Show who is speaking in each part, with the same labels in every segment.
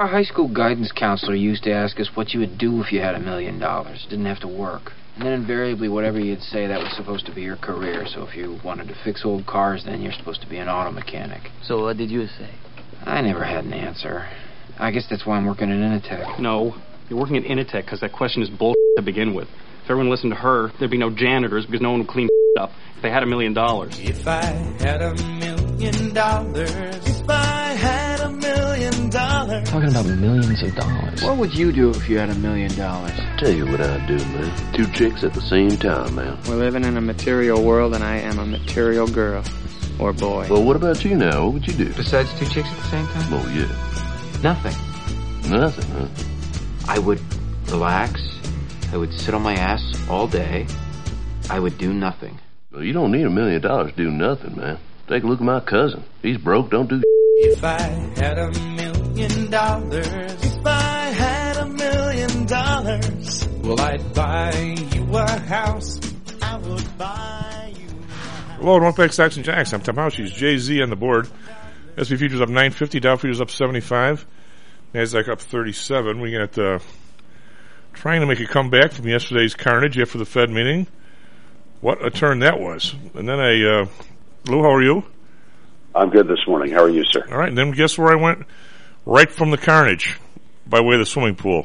Speaker 1: Our high school guidance counselor used to ask us what you would do if you had $1 million. Didn't have to work. And then invariably, whatever you'd say, that was supposed to be your career. So if you wanted to fix old cars, then you're supposed to be an auto mechanic.
Speaker 2: So what did you say?
Speaker 1: I never had an answer. I guess that's why I'm working at Initech.
Speaker 3: No, you're working at Initech because that question is bull to begin with. If everyone listened to her, there'd be no janitors because no one would clean up if they had $1 million.
Speaker 4: If I had $1 million, if I had $1 million.
Speaker 2: Talking about millions of dollars.
Speaker 1: What would you do if you had $1 million?
Speaker 5: Tell you what I'd do, man. 2 chicks at the same time, man.
Speaker 6: We're living in a material world, and I am a material girl. Or boy.
Speaker 5: Well, what about you now? What would you do?
Speaker 1: Besides 2 chicks at the same time?
Speaker 5: Oh, yeah.
Speaker 1: Nothing.
Speaker 5: Nothing, huh?
Speaker 1: I would relax. I would sit on my ass all day. I would do nothing.
Speaker 5: Well, you don't need $1 million to do nothing, man. Take a look at my cousin. He's broke, don't do
Speaker 4: If I had $1 million, if I had $1 million, well, I'd buy you a house. I would buy you a house.
Speaker 7: Hello, Northpack Stocks and Jacks. I'm Tom Houshey. Jay-Z on the board. S&P futures up 950, Dow futures up 75, NASDAQ up 37. We got trying to make a comeback from yesterday's carnage after the Fed meeting. What a turn that was. And then Lou, how are you?
Speaker 8: I'm good this morning. How are you, sir?
Speaker 7: All right, and then guess where I went? Right from the carnage, by way of the swimming pool.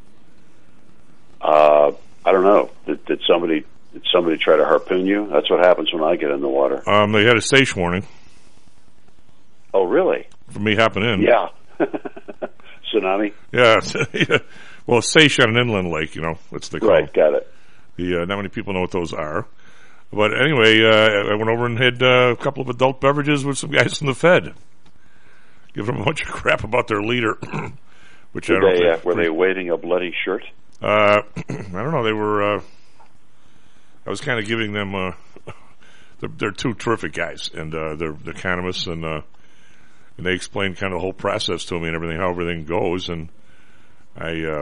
Speaker 8: I don't know. Did somebody try to harpoon you? That's what happens when I get in the water.
Speaker 7: They had a SAIS warning.
Speaker 8: Oh, really?
Speaker 7: For me hopping in.
Speaker 8: Yeah. Tsunami?
Speaker 7: Yeah. Well, SAIS on an inland lake, that's what they call
Speaker 8: Right, got it.
Speaker 7: Not many people know what those are. But anyway, I went over and had a couple of adult beverages with some guys from the Fed. Give them a bunch of crap about their leader. Which
Speaker 8: Were they waving a bloody shirt?
Speaker 7: I don't know. They were. I was kind of giving them. They're 2 terrific guys, and they're economists, and they explained kind of the whole process to me and everything, how everything goes, and I,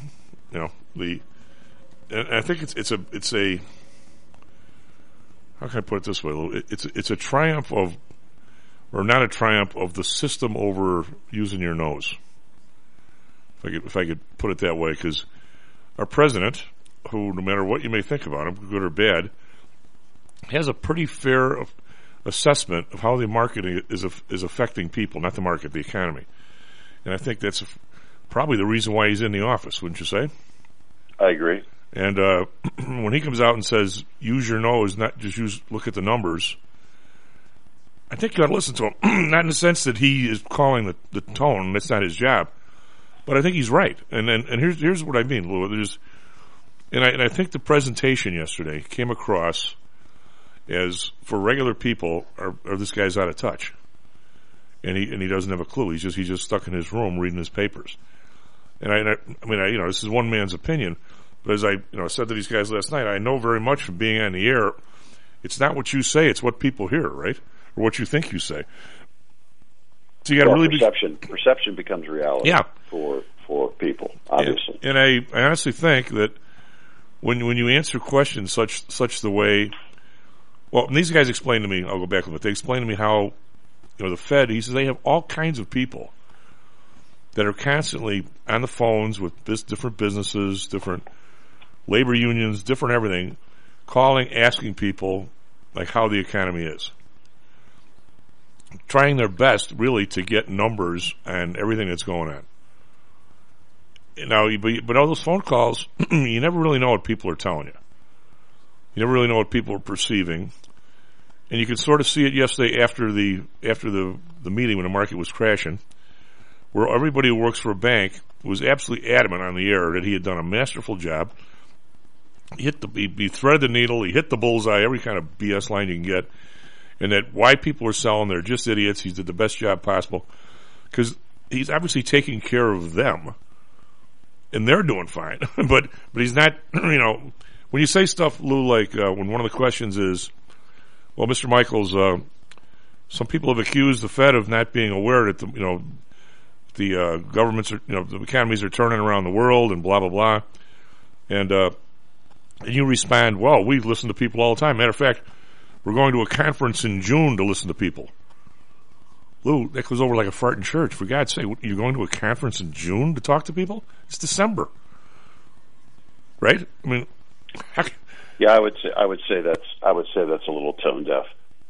Speaker 7: and I think it's a. How can I put it this way, Lou? It's a triumph of, or not a triumph of the system over using your nose. If I could put it that way, because our president, who no matter what you may think about him, good or bad, has a pretty fair assessment of how the market is affecting people, not the market, the economy. And I think that's probably the reason why he's in the office, wouldn't you say?
Speaker 8: I agree.
Speaker 7: And when he comes out and says, use your nose, not just look at the numbers, I think you ought to listen to him. Not in the sense that he is calling the tone, that's not his job. But I think he's right. And here's what I mean, Lou. And I think the presentation yesterday came across as, for regular people, are this guy's out of touch. And he doesn't have a clue. He's just stuck in his room reading his papers. And I mean, this is one man's opinion. But as I said to these guys last night, I know very much from being on the air, it's not what you say, it's what people hear, right? Or what you think you say. So you got to really
Speaker 8: perception becomes reality.
Speaker 7: Yeah.
Speaker 8: For people, obviously.
Speaker 7: And I honestly think that when you answer questions such the way, well, and these guys explained to me, I'll go back a little bit, they explained to me how, the Fed, he says they have all kinds of people that are constantly on the phones with different businesses, different labor unions, different everything, calling, asking people like how the economy is. Trying their best really to get numbers and everything that's going on. Now, but all those phone calls, you never really know what people are telling you. You never really know what people are perceiving. And you could sort of see it yesterday after the meeting when the market was crashing, where everybody who works for a bank was absolutely adamant on the air that he had done a masterful job. He threaded the needle, he hit the bullseye, every kind of BS line you can get, and that why people are selling, they're just idiots. He did the best job possible because he's obviously taking care of them, and they're doing fine. but he's not. When you say stuff, Lou, like when one of the questions is, well, Mr. Michaels, some people have accused the Fed of not being aware that the governments are, the economies are turning around the world and blah blah blah, and you respond, well, we listen to people all the time. Matter of fact, we're going to a conference in June to listen to people. Lou, that goes over like a fart in church. For God's sake, you're going to a conference in June to talk to people? It's December, right? I mean,
Speaker 8: yeah, I would say that's a little tone deaf,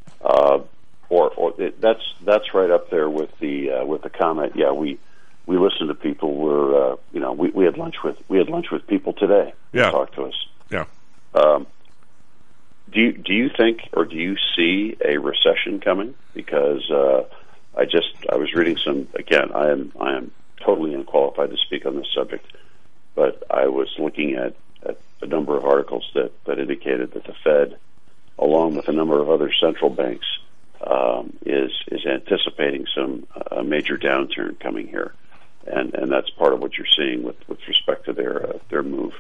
Speaker 8: that's right up there with the comment. Yeah, we listen to people. We had lunch with people today.
Speaker 7: Yeah,
Speaker 8: talk to us.
Speaker 7: Yeah.
Speaker 8: Do you think, or do you see a recession coming? Because I was reading some. Again, I am totally unqualified to speak on this subject, but I was looking at a number of articles that indicated that the Fed, along with a number of other central banks, is anticipating a major downturn coming here, and that's part of what you're seeing with respect to their move.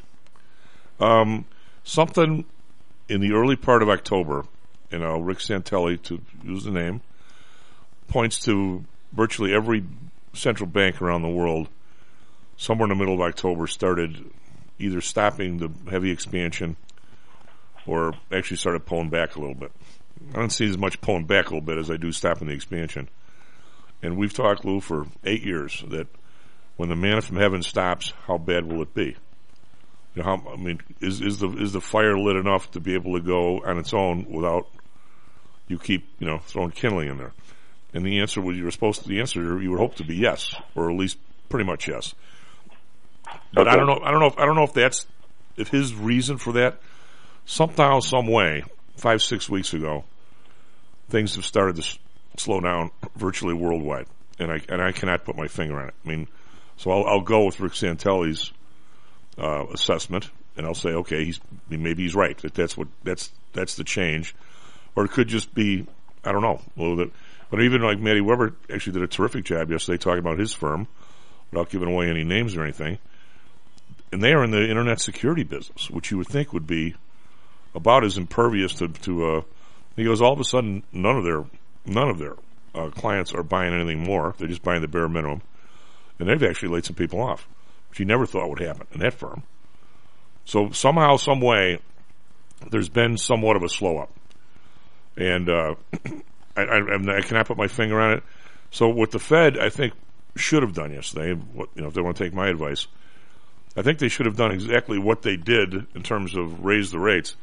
Speaker 7: Something in the early part of October, Rick Santelli, to use the name, points to virtually every central bank around the world, somewhere in the middle of October, started either stopping the heavy expansion or actually started pulling back a little bit. I don't see as much pulling back a little bit as I do stopping the expansion. And we've talked, Lou, for 8 years that when the manna from heaven stops, how bad will it be? Is the fire lit enough to be able to go on its own without you keep throwing kindling in there? And the answer was the answer you would hope to be yes, or at least pretty much yes. But okay. I don't know if his reason for that, somehow, some way, 5-6 weeks ago, things have started to slow down virtually worldwide, and I cannot put my finger on it. So I'll go with Rick Santelli's assessment, and I'll say, okay, maybe he's right, that's the change, or it could just be, I don't know. But even like Matty Weber actually did a terrific job yesterday talking about his firm, without giving away any names or anything, and they are in the internet security business, which you would think would be about as impervious to he goes, all of a sudden none of their clients are buying anything more. They're just buying the bare minimum, and they've actually laid some people off, which you never thought would happen in that firm. So somehow, some way, there's been somewhat of a slow up, and I cannot put my finger on it. So what the Fed, I think, should have done yesterday, if they want to take my advice, I think they should have done exactly what they did in terms of raise the rates.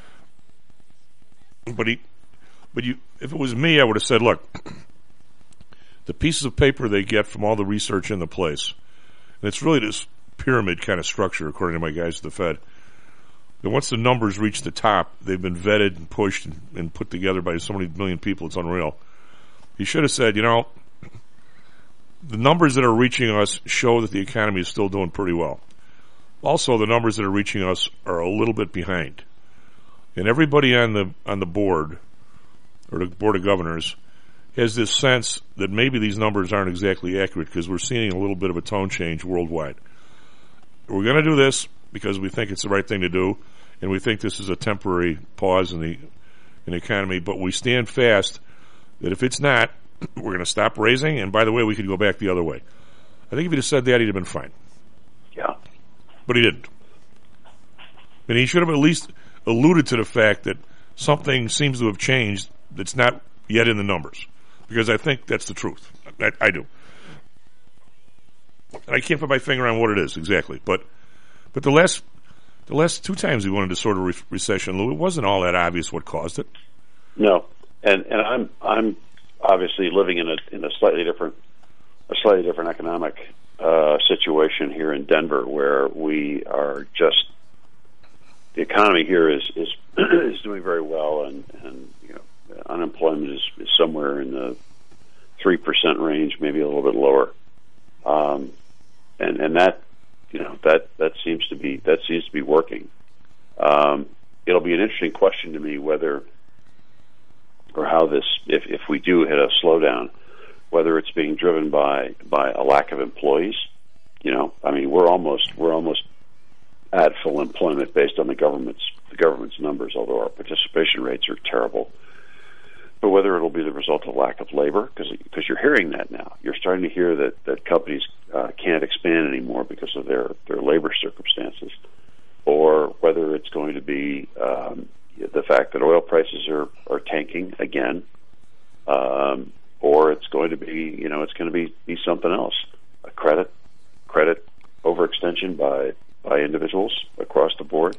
Speaker 7: But if it was me, I would have said, look, the pieces of paper they get from all the research in the place, and it's really this pyramid kind of structure, according to my guys at the Fed, that once the numbers reach the top, they've been vetted and pushed and put together by so many million people, it's unreal. He should have said, the numbers that are reaching us show that the economy is still doing pretty well. Also, the numbers that are reaching us are a little bit behind. And everybody on the board, or the board of governors, has this sense that maybe these numbers aren't exactly accurate because we're seeing a little bit of a tone change worldwide. We're going to do this because we think it's the right thing to do, and we think this is a temporary pause in the economy, but we stand fast that if it's not, we're going to stop raising, and by the way, we could go back the other way. I think if he'd have said that, he'd have been fine.
Speaker 8: Yeah.
Speaker 7: But he didn't. And he should have at least alluded to the fact that something seems to have changed that's not yet in the numbers. Because I think that's the truth. I do. And I can't put my finger on what it is exactly. But the last two times we went into sort of recession, Lou, it wasn't all that obvious what caused it.
Speaker 8: No. And I'm obviously living in a slightly different economic situation here in Denver, where we are just, the economy here is doing very well, and unemployment is somewhere in the 3% range, maybe a little bit lower, and that seems to be working. It'll be an interesting question to me whether or how this, if we do hit a slowdown, whether it's being driven by a lack of employees. We're almost at full employment based on the government's numbers, although our participation rates are terrible. But whether it'll be the result of lack of labor, because you're hearing that now. You're starting to hear that companies can't expand anymore because of their labor circumstances, or whether it's going to be the fact that oil prices are tanking again, or it's going to be credit overextension by individuals across the board.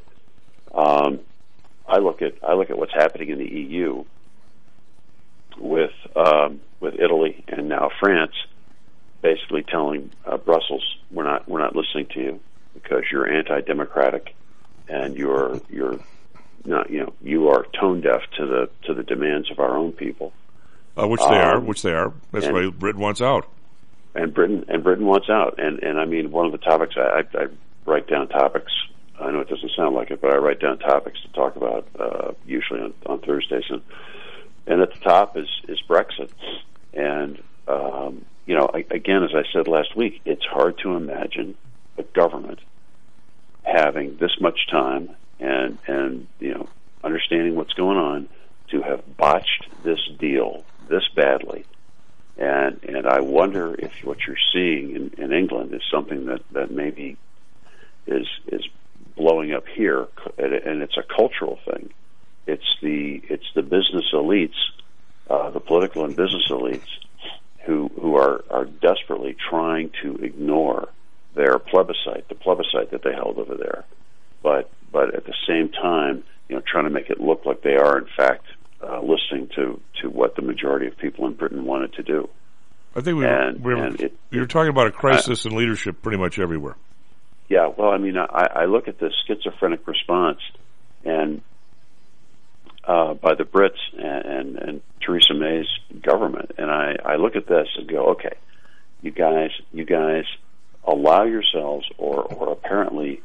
Speaker 8: I look at what's happening in the EU with Italy and now France, basically telling Brussels, we're not listening to you because you're anti-democratic and you're not, you are tone deaf to the demands of our own people.
Speaker 7: Which they are. That's why Britain wants out.
Speaker 8: And Britain wants out. And I mean, one of the topics I write down topics. I know it doesn't sound like it, but I write down topics to talk about usually on Thursdays. And at the top is Brexit. And again, as I said last week, it's hard to imagine a government having this much time and understanding what's going on to have botched this deal this badly. And I wonder if what you're seeing in England is something that maybe is blowing up here, and it's a cultural thing. It's the business elites, the political and business elites, who are desperately trying to ignore their plebiscite, the plebiscite that they held over there, but at the same time, trying to make it look like they are in fact listening to what the majority of people in Britain wanted to do.
Speaker 7: I think you're talking about a crisis in leadership pretty much everywhere.
Speaker 8: Yeah, well, I mean, I look at the schizophrenic response and by the Brits and Theresa May's government, and I look at this and go, okay, you guys allow yourselves or apparently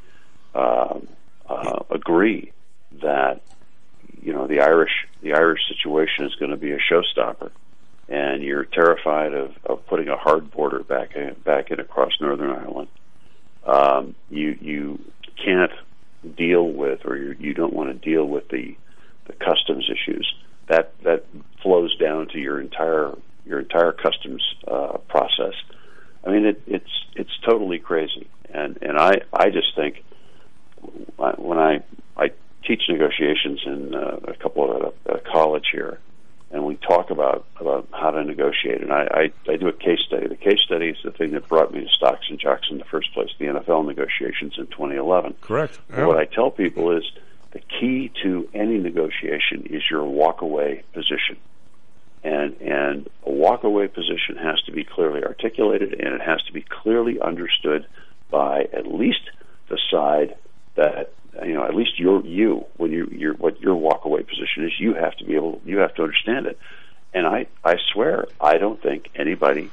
Speaker 8: agree that the Irish situation is going to be a showstopper, and you're terrified of putting a hard border back in across Northern Ireland. You can't deal with, or you don't want to deal with the customs issues that flows down to your entire customs process. I mean, it's totally crazy, and I just think when I teach negotiations in a couple at a college here, and we talk about how to negotiate, and I do a case study. The case study is the thing that brought me to Stocks and Jocks in the first place, the NFL negotiations in 2011.
Speaker 7: Correct.
Speaker 8: Yeah. What I tell people is the key to any negotiation is your walk-away position. And a walk-away position has to be clearly articulated, and it has to be clearly understood by at least the side that, at least what your walk-away position is. You have to understand it. And I swear, I don't think anybody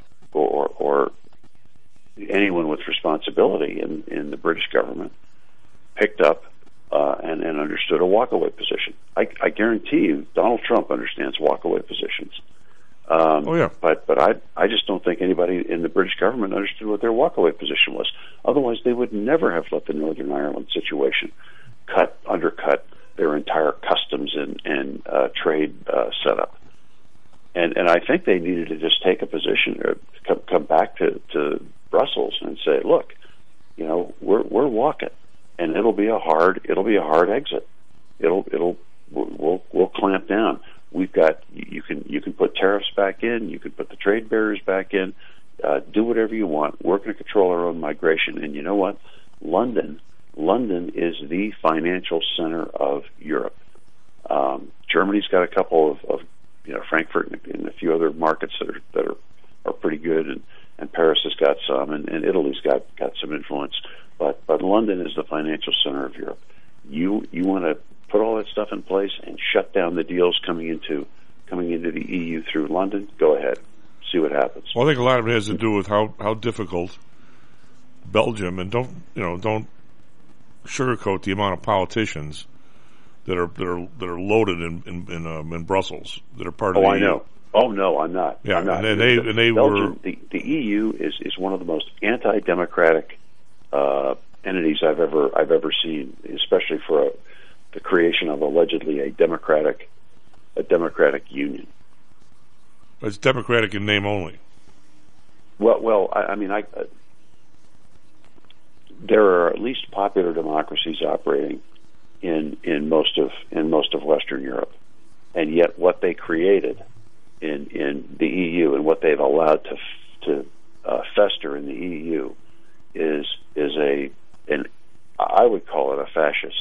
Speaker 8: or anyone with responsibility in the British government picked up and understood a walk-away position. I guarantee you, Donald Trump understands walk-away positions. But I just don't think anybody in the British government understood what their walk-away position was. Otherwise, they would never have let the Northern Ireland situation undercut their entire customs and trade setup. And I think they needed to just take a position or come back to Brussels and say, look, we're walking, and it'll be a hard exit. We'll clamp down. We've got you can put tariffs back in, you can put the trade barriers back in, do whatever you want. We're going to control our own migration, and you know what? London is the financial center of Europe. Germany's got a couple of Frankfurt and a few other markets that are pretty good, and Paris has got some, and Italy's got some influence. But London is the financial center of Europe. You want to put all that stuff in place and shut down the deals coming into the EU through London? Go ahead, see what happens.
Speaker 7: Well, I think a lot of it has to do with how difficult Belgium, and don't sugarcoat the amount of politicians that are loaded in Brussels that are part of the EU.
Speaker 8: I know. Oh no, I'm not.
Speaker 7: Yeah,
Speaker 8: I'm not.
Speaker 7: And they
Speaker 8: Belgium,
Speaker 7: were.
Speaker 8: The EU is one of the most anti-democratic entities I've ever seen, especially for the creation of allegedly a democratic union.
Speaker 7: It's democratic in name only.
Speaker 8: Well, I mean, there are at least popular democracies operating in most of Western Europe, and yet what they created in the EU and what they've allowed to fester in the EU I would call it a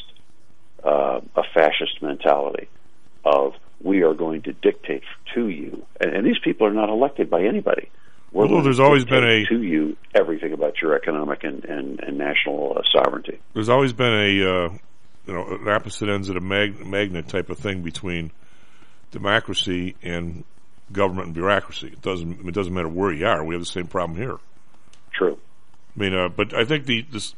Speaker 8: fascist mentality of we are going to dictate to you, and these people are not elected by anybody.
Speaker 7: Well, there's always been
Speaker 8: to you everything about your economic and national sovereignty.
Speaker 7: There's always been an opposite ends of the magnet type of thing between democracy and government and bureaucracy. It doesn't matter where you are. We have the same problem here.
Speaker 8: True.
Speaker 7: I mean, but I think it's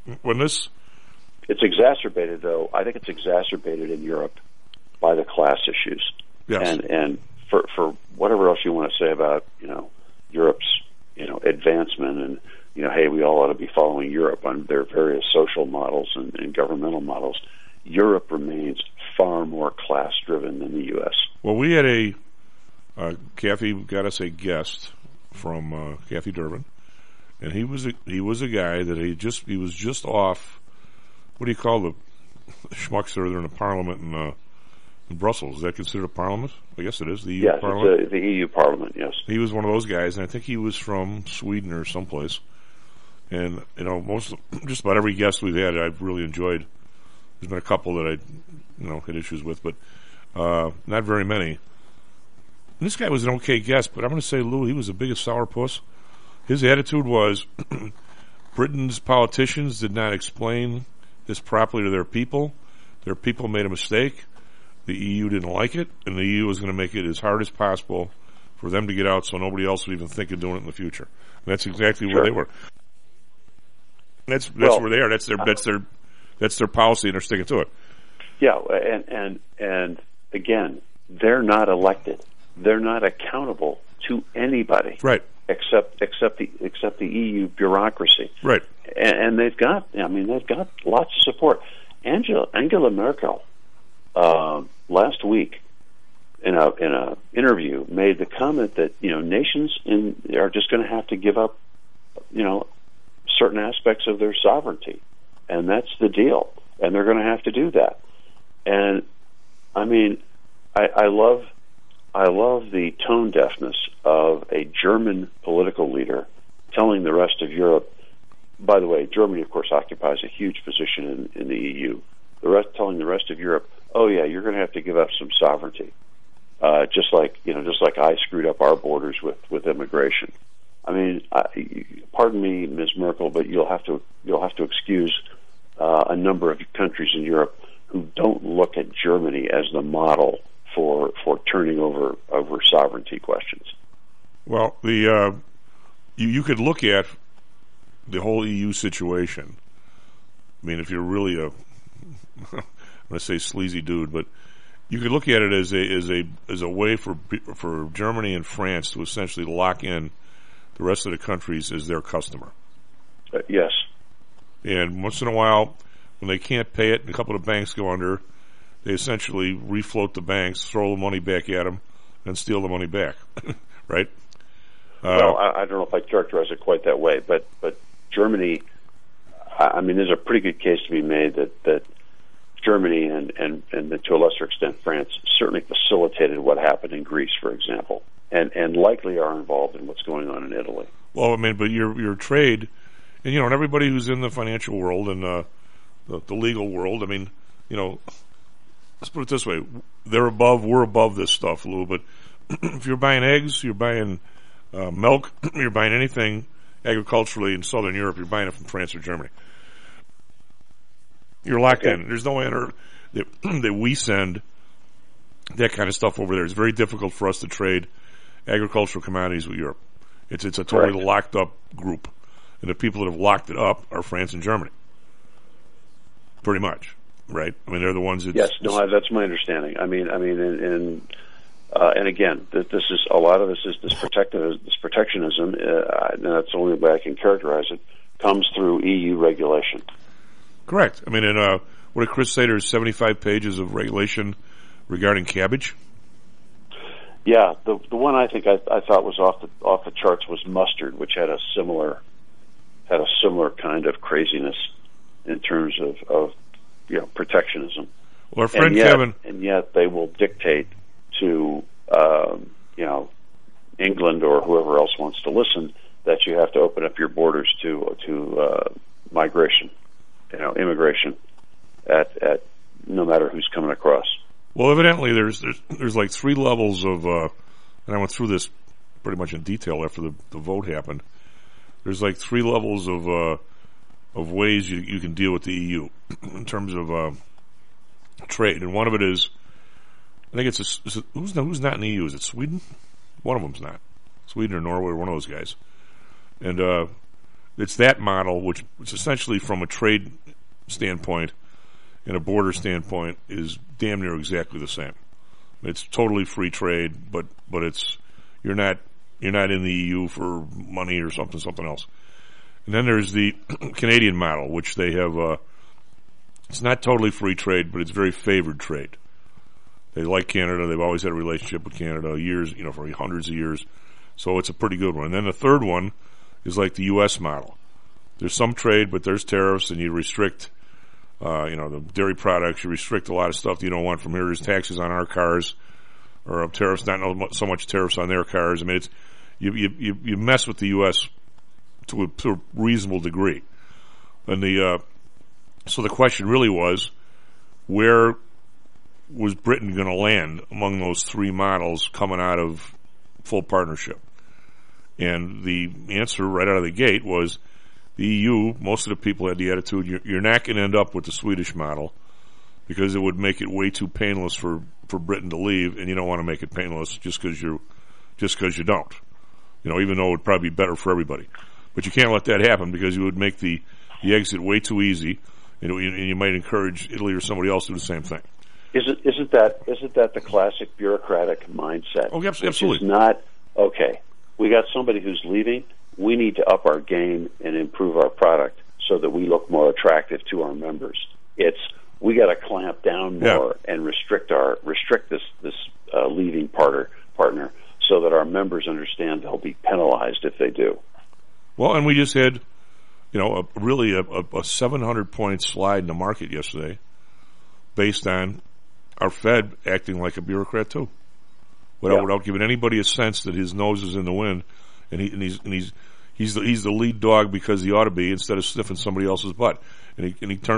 Speaker 8: exacerbated, though. I think it's exacerbated in Europe by the class issues.
Speaker 7: Yes.
Speaker 8: And for whatever else you want to say about Europe's advancement and hey, we all ought to be following Europe on their various social models and governmental models. Europe remains far more class driven than the U.S.
Speaker 7: Well, we had Kathy got us a guest from Kathy Durbin, and he was a guy that he was just off. What do you call the schmucks that are in the Parliament in Brussels? Is that considered a Parliament? I guess it is. The EU Parliament.
Speaker 8: It's the EU Parliament. Yes. He
Speaker 7: was one of those guys, and I think he was from Sweden or someplace. And just about every guest we've had, I've really enjoyed. There's been a couple that I had issues with, but not very many. And this guy was an okay guest, but I'm going to say, Lou, he was the biggest sourpuss. His attitude was Britain's politicians did not explain this properly to their people. Their people made a mistake. The EU didn't like it, and the EU was going to make it as hard as possible for them to get out so nobody else would even think of doing it in the future. And that's exactly where they were. That's where they are. That's their policy, and they're sticking to it.
Speaker 8: Yeah, and again, they're not elected. They're not accountable to anybody,
Speaker 7: right?
Speaker 8: Except the EU bureaucracy,
Speaker 7: right?
Speaker 8: And they've got lots of support. Angela Merkel last week in a interview made the comment that nations are just going to have to give up certain aspects of their sovereignty, and that's the deal, and they're going to have to do that. And I mean, I love the tone deafness of a German political leader telling the rest of Europe. By the way, Germany, of course, occupies a huge position in the EU. Telling the rest of Europe, oh yeah, you're going to have to give up some sovereignty, just like I screwed up our borders with immigration. I mean, pardon me, Ms. Merkel, but you'll have to excuse a number of countries in Europe who don't look at Germany as the model for turning over sovereignty questions. Well,
Speaker 7: you could look at the whole EU situation. I mean, if you're really I'm going to say sleazy dude, but you could look at it as a way for Germany and France to essentially lock in the rest of the countries as their customer.
Speaker 8: Yes.
Speaker 7: And once in a while, when they can't pay it and a couple of banks go under, they essentially refloat the banks, throw the money back at them, and steal the money back. Right?
Speaker 8: Well, I don't know if I'd characterize it quite that way, but Germany, I mean, there's a pretty good case to be made that Germany and to a lesser extent France certainly facilitated what happened in Greece, for example, and likely are involved in what's going on in Italy.
Speaker 7: Well, I mean, but your trade, and and everybody who's in the financial world and the legal world, I mean, let's put it this way: we're above this stuff, Lou. But if you're buying eggs, you're buying milk, you're buying anything agriculturally in Southern Europe, you're buying it from France or Germany. You're locked in. There's no way on earth that we send that kind of stuff over there. It's very difficult for us to trade agricultural commodities with Europe. It's a totally locked up group, and the people that have locked it up are France and Germany, pretty much, right? I mean, they're the ones that.
Speaker 8: Yes, no, that's my understanding. I mean, and again, this is a lot of this protectionism. And that's the only way I can characterize it. Comes through EU regulation.
Speaker 7: Correct. I mean, what did Chris say? There's 75 pages of regulation regarding cabbage.
Speaker 8: Yeah, the one I think I thought was off the charts was mustard, which had a similar kind of craziness in terms of protectionism.
Speaker 7: Well, our friend Kevin,
Speaker 8: and yet they will dictate to England or whoever else wants to listen that you have to open up your borders to migration, immigration.
Speaker 7: Well, evidently there's like three levels of, and I went through this pretty much in detail after the vote happened. There's like three levels of ways you can deal with the EU in terms of trade, and one of it is, I think who's not in the EU? Is it Sweden? One of them's not. Sweden or Norway, or one of those guys. And it's that model, which essentially from a trade standpoint and a border standpoint is damn near exactly the same. It's totally free trade, but it's you're not in the EU for money or something else. And then there's the Canadian model, which they have. It's not totally free trade, but it's very favored trade. They like Canada. They've always had a relationship with Canada, years, for hundreds of years. So it's a pretty good one. And then the third one is like the U.S. model. There's some trade, but there's tariffs, and you restrict, the dairy products. You restrict a lot of stuff that you don't want from here. There's taxes on our cars, or tariffs, not so much tariffs on their cars. I mean, it's you mess with the U.S. to a reasonable degree. And so the question really was, where was Britain going to land among those three models coming out of full partnership? And the answer right out of the gate was the EU. Most of the people had the attitude, you're not going to end up with the Swedish model because it would make it way too painless for Britain to leave, and you don't want to make it painless just because you don't. Even though it would probably be better for everybody. But you can't let that happen because you would make the exit way too easy, and you might encourage Italy or somebody else to do the same thing.
Speaker 8: Isn't that the classic bureaucratic mindset?
Speaker 7: Oh, absolutely.
Speaker 8: It's not, okay, we got somebody who's leaving, we need to up our game and improve our product so that we look more attractive to our members. It's, we got to clamp down more and restrict this leaving partner so that our members understand they'll be penalized if they do.
Speaker 7: Well, and we just had, really a 700-point slide in the market yesterday based on our Fed acting like a bureaucrat too, without giving anybody a sense that his nose is in the wind, and he's the lead dog because he ought to be, instead of sniffing somebody else's butt. And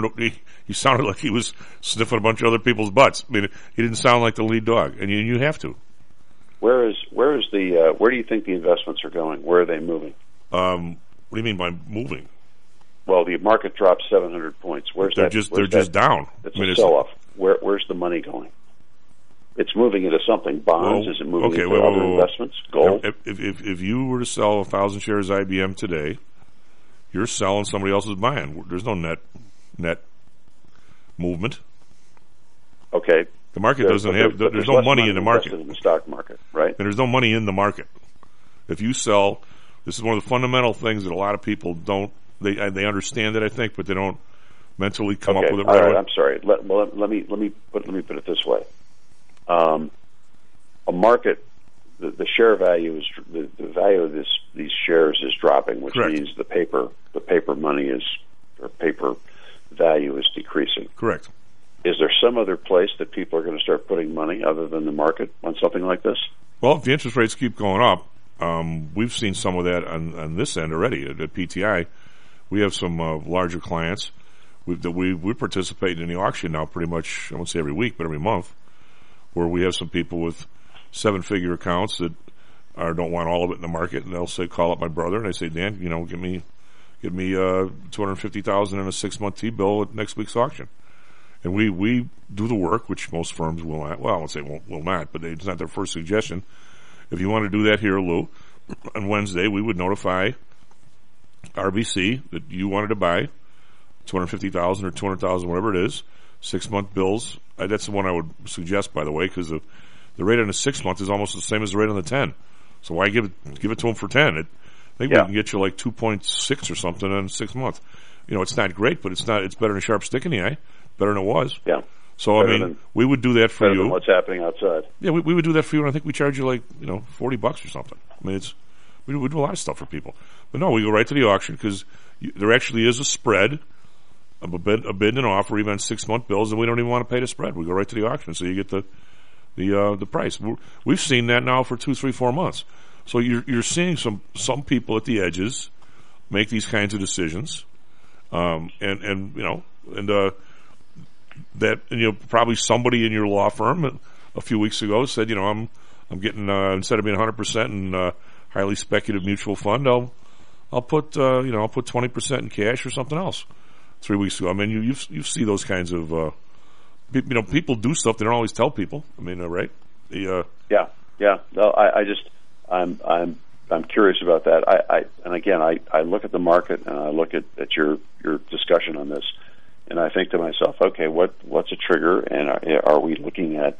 Speaker 7: he sounded like he was sniffing a bunch of other people's butts. I mean, he didn't sound like the lead dog, and you have to.
Speaker 8: Where do you think the investments are going? Where are they moving?
Speaker 7: What do you mean by moving?
Speaker 8: Well, the market dropped 700 points.
Speaker 7: They're just down.
Speaker 8: It's a sell-off. Where's the money going? It's moving into something. Bonds? Is it moving into other investments? Gold?
Speaker 7: If you were to sell 1,000 shares of IBM today, you're selling, somebody else is buying. There's no net movement.
Speaker 8: Okay.
Speaker 7: The market doesn't have. There's no money in the market.
Speaker 8: In the stock market, right?
Speaker 7: And there's no money in the market. If you sell, this is one of the fundamental things that a lot of people don't. They understand it, I think, but they don't mentally come up with it right away.
Speaker 8: I'm sorry. Let me put it this way. A market, the share value is the value of these shares is dropping, which
Speaker 7: Correct.
Speaker 8: means the paper money or paper value is decreasing.
Speaker 7: Correct.
Speaker 8: Is there some other place that people are going to start putting money other than the market on something like this?
Speaker 7: Well, if the interest rates keep going up, we've seen some of that on this end already at PTI. We have some larger clients. We participate in the auction now pretty much, I won't say every week, but every month, where we have some people with 7-figure accounts that don't want all of it in the market, and they'll say, call up my brother, and I say, Dan, give me $250,000 in a 6-month T-bill at next week's auction. And we do the work, which most firms will not. Well, I won't say will not, but it's not their first suggestion. If you want to do that here, Lou, on Wednesday, we would notify RBC that you wanted to buy $250,000 or $200,000, whatever it is, 6-month bills. That's the one I would suggest, by the way, because the rate on the 6-month is almost the same as the rate on the 10. So why give it to them for 10? I think we can get you like 2.6 or something on 6-month. It's not great, but it's better than a sharp stick in the eye. Better than it was.
Speaker 8: Yeah.
Speaker 7: So we would do that for you.
Speaker 8: Than what's happening outside.
Speaker 7: Yeah, we would do that for you, and I think we charge you like $40 or something. I mean, we do a lot of stuff for people. But no, we go right to the auction because there actually is a spread of a bid and an offer, even on 6-month bills, and we don't even want to pay the spread. We go right to the auction, so you get the price. We've seen that now for 2, 3, 4 months. So you're seeing some people at the edges make these kinds of decisions, that probably somebody in your law firm a few weeks ago said, I'm getting instead of being 100% in highly speculative mutual fund, I'll put 20% in cash or something else. 3 weeks ago, I mean, you see those kinds of people do stuff they don't always tell people. I mean, right?
Speaker 8: Yeah. No, I'm curious about that. And again, I look at the market and I look at your discussion on this, and I think to myself, okay, what's a trigger? And are we looking at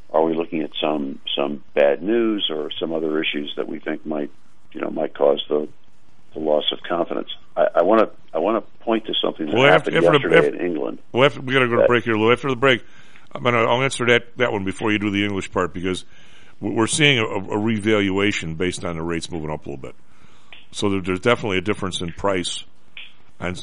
Speaker 8: some bad news or some other issues that we think might cause the loss of confidence? I want to point to something that happened yesterday in England.
Speaker 7: We got to go to break here, Lou. After the break, I'll answer that one before you do the English part, because we're seeing a revaluation based on the rates moving up a little bit. So there's definitely a difference in price on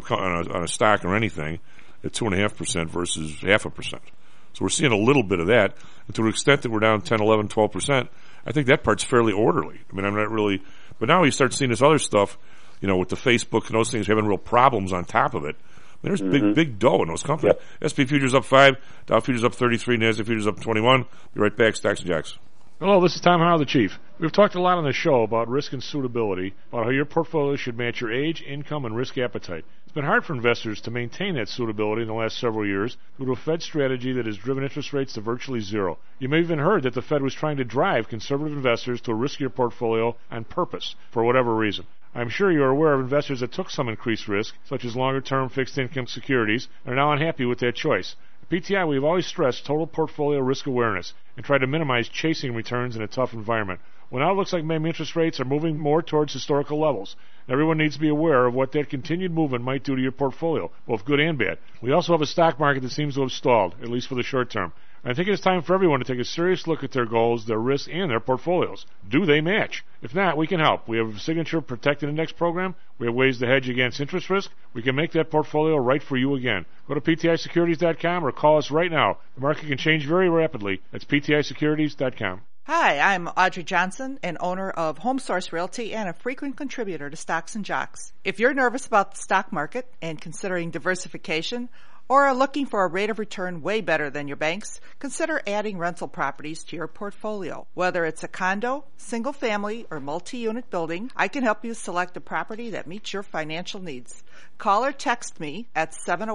Speaker 7: a stock or anything at 2.5% versus 0.5%. So we're seeing a little bit of that. And to the extent that we're down 10, 11, 12%, I think that part's fairly orderly. I mean, I'm not really... But now you start seeing this other stuff, with the Facebook and those things having real problems on top of it. I mean, there's big dough in those companies. Yep. SP futures up 5, Dow futures up 33, NASDAQ futures up 21. Be right back, Stocks and Jocks.
Speaker 9: Hello, this is Tom Howell, the Chief. We've talked a lot on the show about risk and suitability, about how your portfolio should match your age, income, and risk appetite. It's been hard for investors to maintain that suitability in the last several years due to a Fed strategy that has driven interest rates to virtually zero. You may have even heard that the Fed was trying to drive conservative investors to a riskier portfolio on purpose, for whatever reason. I'm sure you're aware of investors that took some increased risk, such as longer-term fixed income securities, and are now unhappy with that choice. At PTI, we've always stressed total portfolio risk awareness and tried to minimize chasing returns in a tough environment. Well, now it looks like maybe interest rates are moving more towards historical levels. Everyone needs to be aware of what that continued movement might do to your portfolio, both good and bad. We also have a stock market that seems to have stalled, at least for the short term. I think it's time for everyone to take a serious look at their goals, their risks, and their portfolios. Do they match? If not, we can help. We have a Signature Protected Index program. We have ways to hedge against interest risk. We can make that portfolio right for you again. Go to PTIsecurities.com or call us right now. The market can change very rapidly. That's PTIsecurities.com.
Speaker 10: Hi, I'm Audrey Johnson, an owner of HomeSource Realty and a frequent contributor to Stocks and Jocks. If you're nervous about the stock market and considering diversification, or are looking for a rate of return way better than your banks, consider adding rental properties to your portfolio. Whether it's a condo, single family, or multi-unit building, I can help you select a property that meets your financial needs. Call or text me at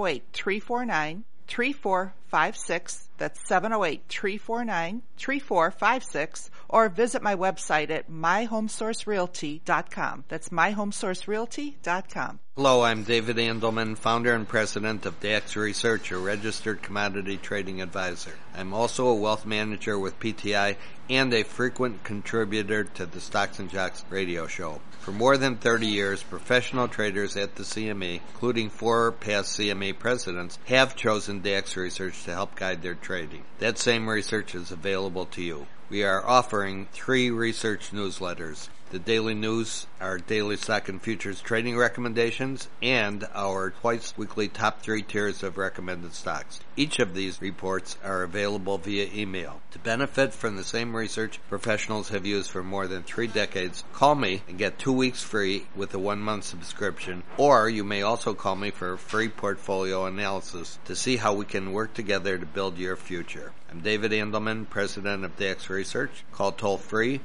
Speaker 10: 708-349-3456. That's 708-349-3456. Or visit my website at myhomesourcerealty.com. That's myhomesourcerealty.com.
Speaker 11: Hello, I'm David Andelman, founder and president of DAX Research, a registered commodity trading advisor. I'm also a wealth manager with PTI and a frequent contributor to the Stocks and Jocks radio show. For more than 30 years, professional traders at the CME, including 4 past CME presidents, have chosen DAX Research to help guide their trading. That same research is available to you. We are offering 3 research newsletters: the Daily News, our daily stock and futures trading recommendations, and our twice-weekly top 3 tiers of recommended stocks. Each of these reports are available via email. To benefit from the same research professionals have used for more than 3 decades, call me and get 2 weeks free with a 1-month subscription, or you may also call me for a free portfolio analysis to see how we can work together to build your future. I'm David Andelman, president of DAX Research. Call toll-free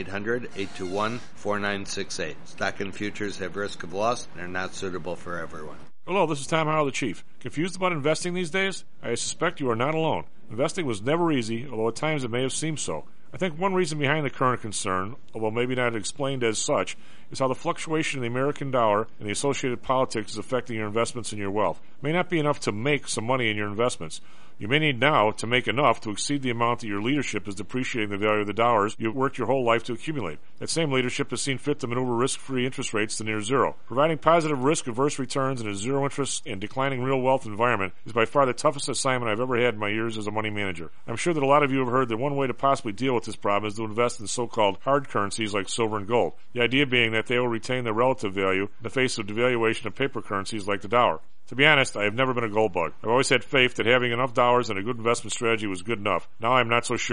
Speaker 11: 1-800-821-4968. Stock and futures have risk of loss and are not suitable for everyone.
Speaker 7: Hello, this is Tom Howell, the Chief. Confused about investing these days? I suspect you are not alone. Investing was never easy, although at times it may have seemed so. I think one reason behind the current concern, although maybe not explained as such, is how the fluctuation in the American dollar and the associated politics is affecting your investments and your wealth. It may not be enough to make some money in your investments. You may need now to make enough to exceed the amount that your leadership is depreciating the value of the dollars you've worked your whole life to accumulate. That same leadership has seen fit to maneuver risk-free interest rates to near zero. Providing positive risk-averse returns in a zero-interest and declining real wealth environment is by far the toughest assignment I've ever had in my years as a money manager. I'm sure that a lot of you have heard that one way to possibly deal with this problem is to invest in so-called hard currencies like silver and gold. The idea being that they will retain their relative value in the face of devaluation of paper currencies like the dollar. To be honest, I have never been a gold bug. I've always had faith that having enough dollars and a good investment strategy was good enough. Now I'm not so sure.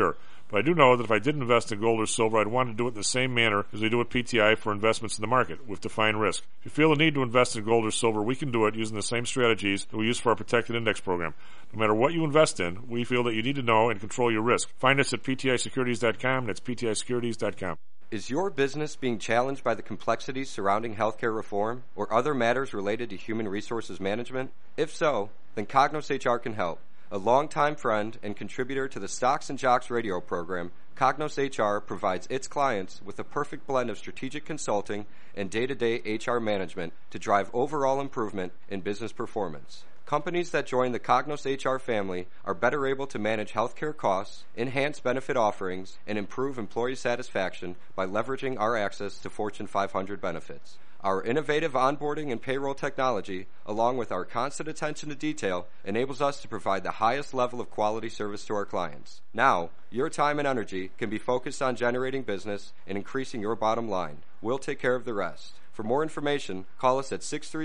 Speaker 7: But I do know that if I did invest in gold or silver, I'd want to do it in the same manner as we do at PTI for investments in the market, with defined risk. If you feel the need to invest in gold or silver, we can do it using the same strategies that we use for our Protected Index program. No matter what you invest in, we feel that you need to know and control your risk. Find us at PTIsecurities.com. That's PTIsecurities.com.
Speaker 12: Is your business being challenged by the complexities surrounding healthcare reform or other matters related to human resources management? If so, then Cognos HR can help. A longtime friend and contributor to the Stocks and Jocks radio program, Cognos HR provides its clients with a perfect blend of strategic consulting and day-to-day HR management to drive overall improvement in business performance. Companies that join the Cognos HR family are better able to manage healthcare costs, enhance benefit offerings, and improve employee satisfaction by leveraging our access to Fortune 500 benefits. Our innovative onboarding and payroll technology, along with our constant attention to detail, enables us to provide the highest level of quality service to our clients. Now, your time and energy can be focused on generating business and increasing your bottom line. We'll take care of the rest. For more information, call us at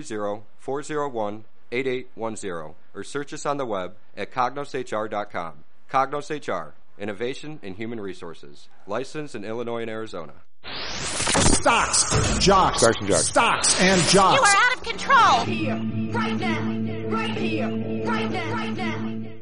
Speaker 12: 630-401-8810 or search us on the web at cognoshr.com. Cognos HR, Innovation in Human Resources. Licensed in Illinois and Arizona.
Speaker 13: Stocks, jocks,
Speaker 7: Stocks and Jocks.
Speaker 13: Stocks and jocks.
Speaker 14: You are out of control.
Speaker 15: Here, right now, right here, right now, right now.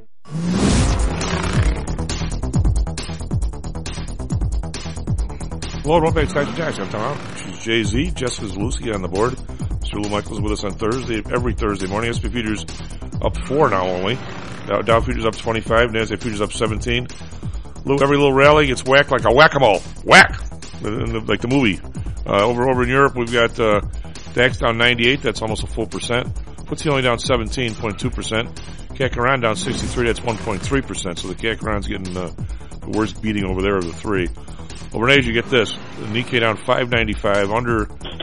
Speaker 7: Hello, welcome back to Stocks and Jocks. I'm Tom. She's Jay-Z. Jessica Zaluski on the board. Mr. Lou Michaels with us on Thursday, every Thursday morning. S&P futures up 4 now only. Dow futures up 25. NASDAQ futures up 17. Lou, every little rally gets whacked like a whack-a-mole. Whack! Like the movie. Over in Europe, we've got DAX down 98. That's almost a full percent. FTSE only down 17.2%. CAC Iran down 63. That's 1.3%. So the CAC Iran's getting the worst beating over there of the three. Over in Asia, get this. The Nikkei down 595, under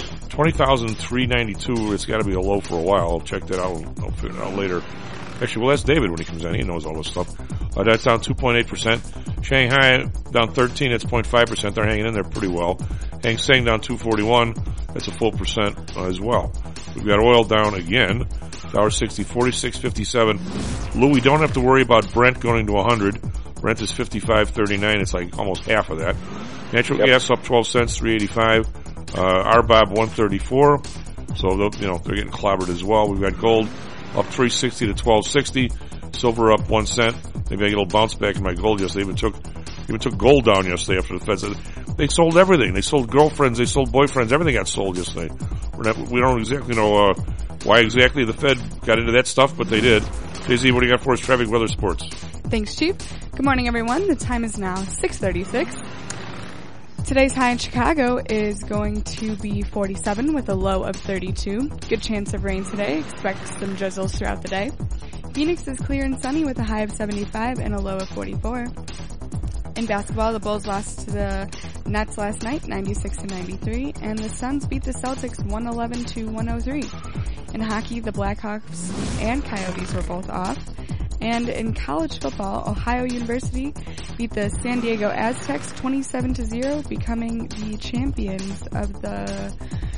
Speaker 7: 20,392. It's got to be a low for a while. I'll check that out. I'll figure it out later. Actually, we'll ask David when he comes in. He knows all this stuff. That's down 2.8%. Shanghai down 13. That's 0.5%. They're hanging in there pretty well. Hang Seng down 241. That's a full percent as well. We've got oil down again. $1.60, 46.57. Lou, we don't have to worry about Brent going to 100. Brent is 55.39. It's like almost half of that. Natural gas up 12 cents, 3.85. RBOB 134. So they're getting clobbered as well. We've got gold up 3.60 to 12.60. Silver up 1 cent. Maybe I get a little bounce back in my gold yesterday. Even took gold down yesterday after the Fed said they sold everything. They sold girlfriends. They sold boyfriends. Everything got sold yesterday. We don't exactly know why exactly the Fed got into that stuff, but they did. Jay-Z, what do you got for us? Traffic, weather, sports.
Speaker 16: Thanks, Chief. Good morning, everyone. The time is now 6:36. Today's high in Chicago is going to be 47 with a low of 32. Good chance of rain today. Expect some drizzles throughout the day. Phoenix is clear and sunny with a high of 75 and a low of 44. In basketball, the Bulls lost to the Nets last night, 96-93, and the Suns beat the Celtics 111-103. In hockey, the Blackhawks and Coyotes were both off. And in college football, Ohio University beat the San Diego Aztecs 27-0, becoming the champions of the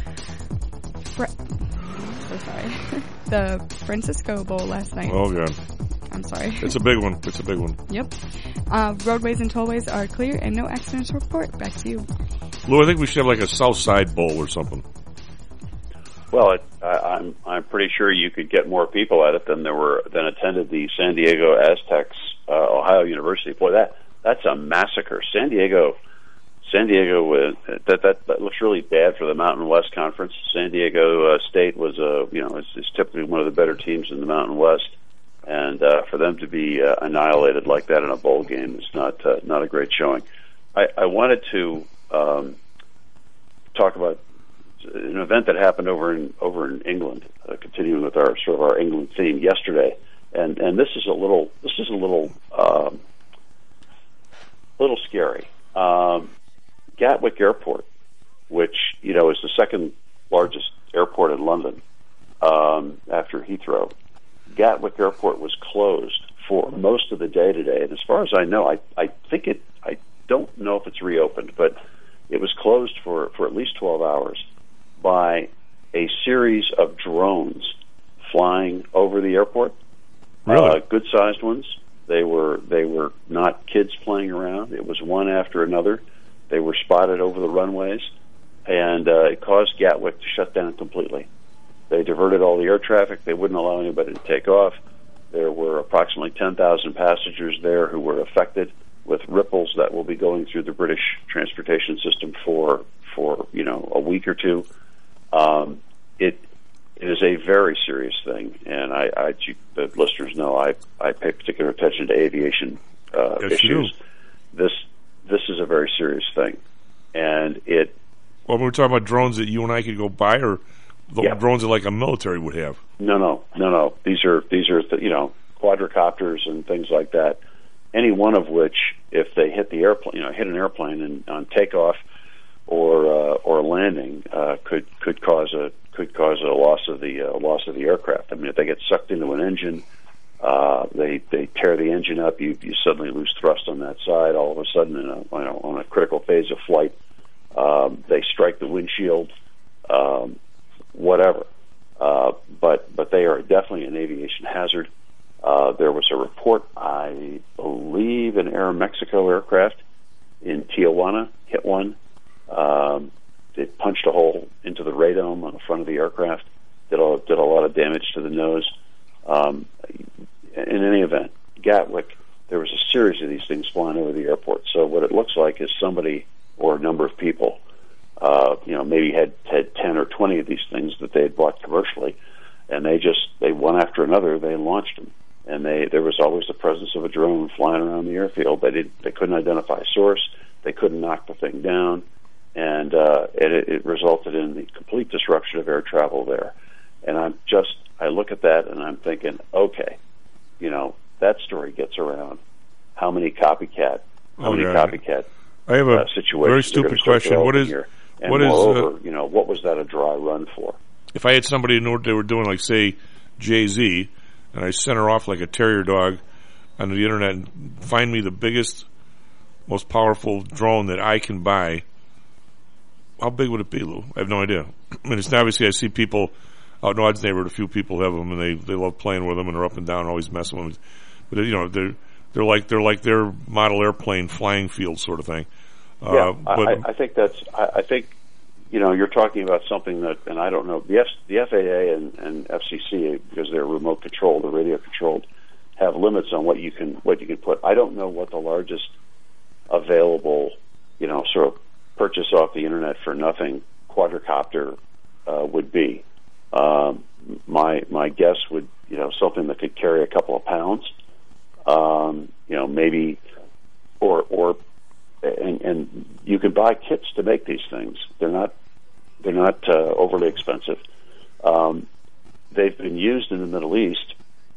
Speaker 16: the Francisco Bowl last night.
Speaker 7: Oh, God.
Speaker 16: I'm sorry.
Speaker 7: It's a big one.
Speaker 16: Yep. Roadways and tollways are clear and no accidents report. Back to you.
Speaker 7: Lou, I think we should have like a South Side Bowl or something.
Speaker 8: Well, I'm pretty sure you could get more people at it than attended the San Diego Aztecs Ohio University. Boy, that's a massacre. San Diego, that looks really bad for the Mountain West Conference. San Diego State was is typically one of the better teams in the Mountain West, and for them to be annihilated like that in a bowl game is not a great showing. I wanted to talk about an event that happened over in England, continuing with our England theme yesterday, and this is a little scary. Gatwick Airport, which is the second largest airport in London after Heathrow. Gatwick Airport was closed for most of the day today, and as far as I know, I don't know if it's reopened, but it was closed for at least 12 hours by a series of drones flying over the airport.
Speaker 7: Really?
Speaker 8: Good-sized ones. They were not kids playing around. It was one after another. They were spotted over the runways, and it caused Gatwick to shut down completely. They diverted all the air traffic. They wouldn't allow anybody to take off. There were approximately 10,000 passengers there who were affected with ripples that will be going through the British transportation system for a week or two. It is a very serious thing, and the listeners know I pay particular attention to aviation issues. This is a very serious thing, and it.
Speaker 7: Well, we're talking about drones that you and I could go buy, or drones that like a military would have. No. These are
Speaker 8: quadricopters and things like that. Any one of which, if they hit the airplane, hit an airplane and on takeoff or landing, could cause a loss of the aircraft. I mean, if they get sucked into an engine, they tear the engine up. You suddenly lose thrust on that side. All of a sudden, on a critical phase of flight, they strike the windshield. Whatever. But they are definitely an aviation hazard. There was a report, I believe, an Aeromexico aircraft in Tijuana hit one. It punched a hole into the radome on the front of the aircraft. Did a lot of damage to the nose. In any event, Gatwick, there was a series of these things flying over the airport. So what it looks like is somebody or a number of people, maybe had 10 or 20 of these things that they had bought commercially, and they one after another, they launched them. And there was always the presence of a drone flying around the airfield. They couldn't identify a source. They couldn't knock the thing down, and it resulted in the complete disruption of air travel there. And I look at that and I'm thinking, okay, that story gets around. How many copycat
Speaker 7: I have a
Speaker 8: situations
Speaker 7: very stupid question. What is
Speaker 8: here? And
Speaker 7: what
Speaker 8: moreover,
Speaker 7: is
Speaker 8: what was that a dry run for?
Speaker 7: If I had somebody who knew what they were doing, like say Jay-Z, and I sent her off like a terrier dog on the internet and find me the biggest, most powerful drone that I can buy, how big would it be, Lou? I have no idea. I mean, it's obviously I see people out in Odd's neighborhood, a few people have them, and they love playing with them, and they're up and down, always messing with them. But they're like their model airplane flying field sort of thing.
Speaker 8: I think you're talking about something that, and I don't know, the FAA and FCC, because they're remote controlled, they're radio controlled, have limits on what you can put. I don't know what the largest available, sort of purchase off the internet for nothing quadricopter would be. My guess would, something that could carry a couple of pounds, maybe, and you can buy kits to make these things. They're not overly expensive. They've been used in the Middle East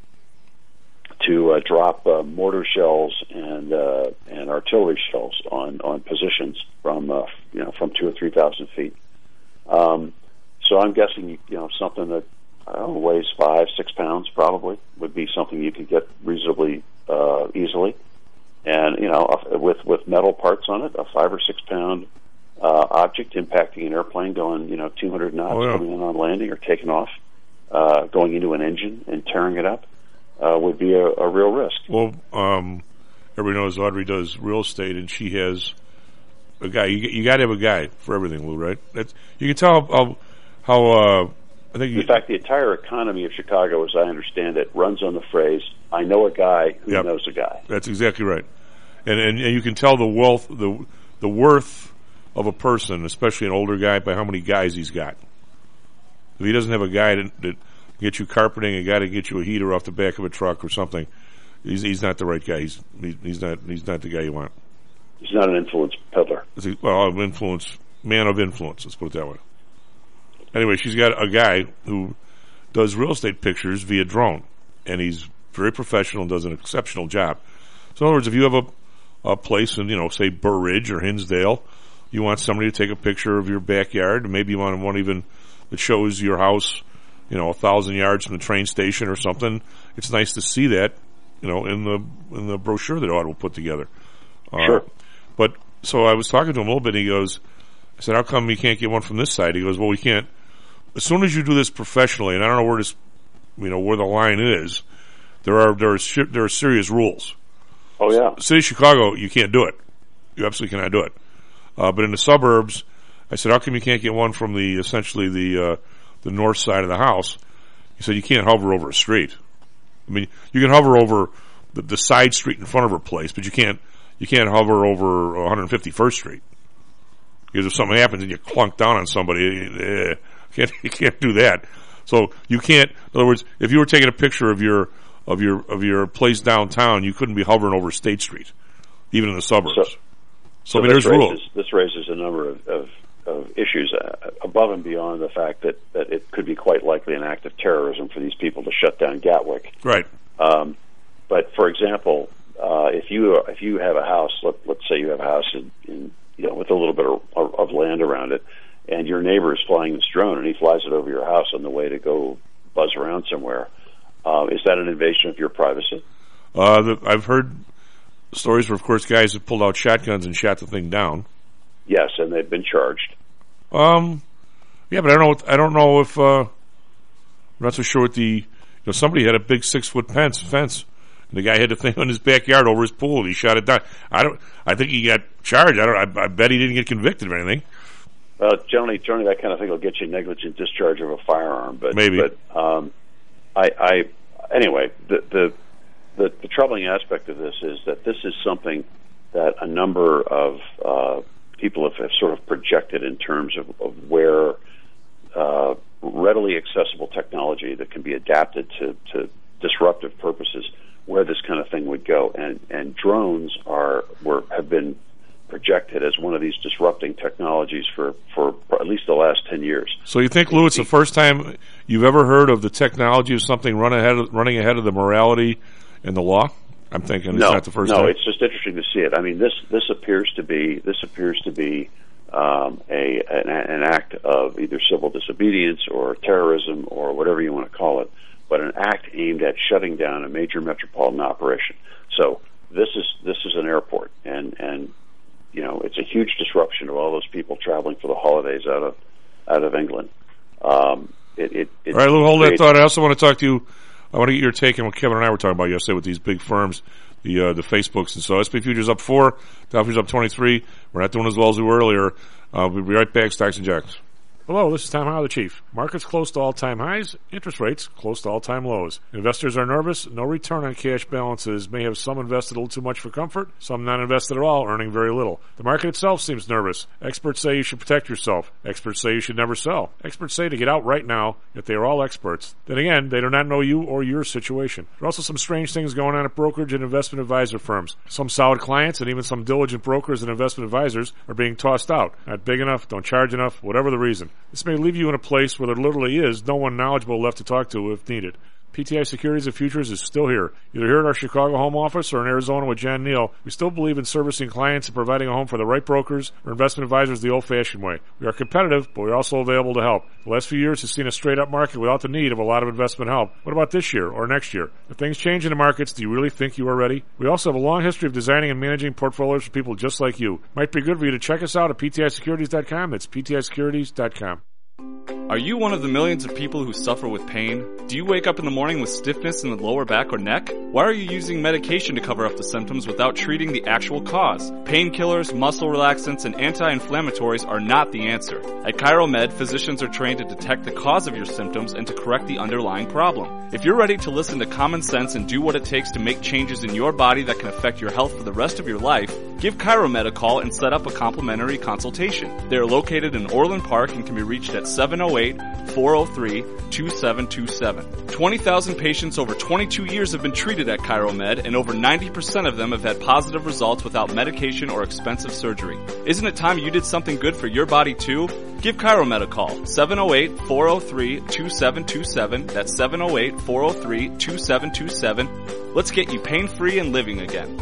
Speaker 8: to drop mortar shells and artillery shells on positions from 2,000 or 3,000 feet. So I'm guessing something that weighs 5-6 pounds probably would be something you could get reasonably easily. And with metal parts on it, a 5 or 6 pound object impacting an airplane going 200 knots, coming in on landing or taking off, going into an engine and tearing it up, would be a real risk.
Speaker 7: Well, everybody knows Audrey does real estate, and she has a guy. You got to have a guy for everything, Lou. Right? You can tell how I think.
Speaker 8: In fact, the entire economy of Chicago, as I understand it, runs on the phrase "I know a guy who knows a guy."
Speaker 7: That's exactly right, and you can tell the worth of a person, especially an older guy, by how many guys he's got. If he doesn't have a guy that get you carpeting, a guy to get you a heater off the back of a truck or something, he's not the right guy. He's not the guy you want.
Speaker 8: He's not an influence peddler.
Speaker 7: Man of influence. Let's put it that way. Anyway, she's got a guy who does real estate pictures via drone, and he's very professional and does an exceptional job. So in other words, if you have a place in, say Burr Ridge or Hinsdale, you want somebody to take a picture of your backyard, and maybe you want one even that shows your house, 1,000 yards from the train station or something. It's nice to see that, in the brochure that Aud will put together.
Speaker 8: Sure.
Speaker 7: But so I was talking to him a little bit, and I said, how come you can't get one from this side? He goes, well, we can't. As soon as you do this professionally, and I don't know where this, where the line is, there are serious rules.
Speaker 8: Oh, yeah.
Speaker 7: City of Chicago, you can't do it. You absolutely cannot do it. But in the suburbs, I said, how come you can't get one from essentially the north side of the house? He said, you can't hover over a street. I mean, you can hover over the side street in front of her place, but you can't hover over 151st Street. Because if something happens and you clunk down on somebody, you can't do that. So you can't, in other words, if you were taking a picture of your place downtown, you couldn't be hovering over State Street, even in the suburbs. So I mean, there's rules.
Speaker 8: This raises a number of issues above and beyond the fact that it could be quite likely an act of terrorism for these people to shut down Gatwick.
Speaker 7: Right.
Speaker 8: But for example, if you have a house, let's say you have a house in with a little bit of land around it, and your neighbor is flying this drone and he flies it over your house on the way to go buzz around somewhere, is that an invasion of your privacy?
Speaker 7: I've heard stories where, of course, guys have pulled out shotguns and shot the thing down.
Speaker 8: Yes, and they've been charged.
Speaker 7: Yeah, but I don't know if I'm not so sure what somebody had a big 6-foot fence. And the guy had the thing in his backyard over his pool. And he shot it down. I think he got charged. I bet he didn't get convicted of anything.
Speaker 8: Well, generally, that kind of thing will get you negligent discharge of a firearm. But
Speaker 7: maybe.
Speaker 8: But anyway, the troubling aspect of this is that this is something that a number of people have sort of projected in terms of where readily accessible technology that can be adapted to disruptive purposes, where this kind of thing would go, and drones have been projected as one of these disrupting technologies for at least the last 10 years.
Speaker 7: So you think, Lou, it's the first time you've ever heard of the technology of something running ahead of the morality and the law? I'm thinking it's not the first time.
Speaker 8: No, it's just interesting to see it. I mean, this appears to be an act of either civil disobedience or terrorism or whatever you want to call it, but an act aimed at shutting down a major metropolitan operation. So this is an airport, and it's a huge disruption of all those people traveling for the holidays out of England. All
Speaker 7: right, Lou, hold that thought. I also want to talk to you. I want to get your take on what Kevin and I were talking about yesterday with these big firms, the Facebooks and so. SP Futures up 4, Dow Futures up 23. We're not doing as well as we were earlier. We'll be right back. Stocks and Jocks.
Speaker 9: Hello, this is Tom Howell, the Chief. Markets close to all-time highs, interest rates close to all-time lows. Investors are nervous. No return on cash balances may have some invested a little too much for comfort, some not invested at all, earning very little. The market itself seems nervous. Experts say you should protect yourself. Experts say you should never sell. Experts say to get out right now, yet they are all experts. Then again, they do not know you or your situation. There are also some strange things going on at brokerage and investment advisor firms. Some solid clients and even some diligent brokers and investment advisors are being tossed out. Not big enough, don't charge enough, whatever the reason. This may leave you in a place where there literally is no one knowledgeable left to talk to if needed. PTI Securities and Futures is still here. Either here at our Chicago home office or in Arizona with John Neal, we still believe in servicing clients and providing a home for the right brokers or investment advisors the old-fashioned way. We are competitive, but we're also available to help. The last few years has seen a straight-up market without the need of a lot of investment help. What about this year or next year? If things change in the markets, do you really think you are ready? We also have a long history of designing and managing portfolios for people just like you. Might be good for you to check us out at PTISecurities.com. That's PTISecurities.com.
Speaker 14: Are you one of the millions of people who suffer with pain? Do you wake up in the morning with stiffness in the lower back or neck? Why are you using medication to cover up the symptoms without treating the actual cause? Painkillers, muscle relaxants, and anti-inflammatories are not the answer. At ChiroMed, physicians are trained to detect the cause of your symptoms and to correct the underlying problem. If you're ready to listen to common sense and do what it takes to make changes in your body that can affect your health for the rest of your life, give ChiroMed a call and set up a complimentary consultation. They are located in Orland Park and can be reached at 708-403-2727. 20,000 patients over 22 years have been treated at ChiroMed, and over 90% of them have had positive results without medication or expensive surgery. Isn't it time you did something good for your body too? Give ChiroMed a call, 708-403-2727. That's 708-403-2727. Let's get you pain-free and living again.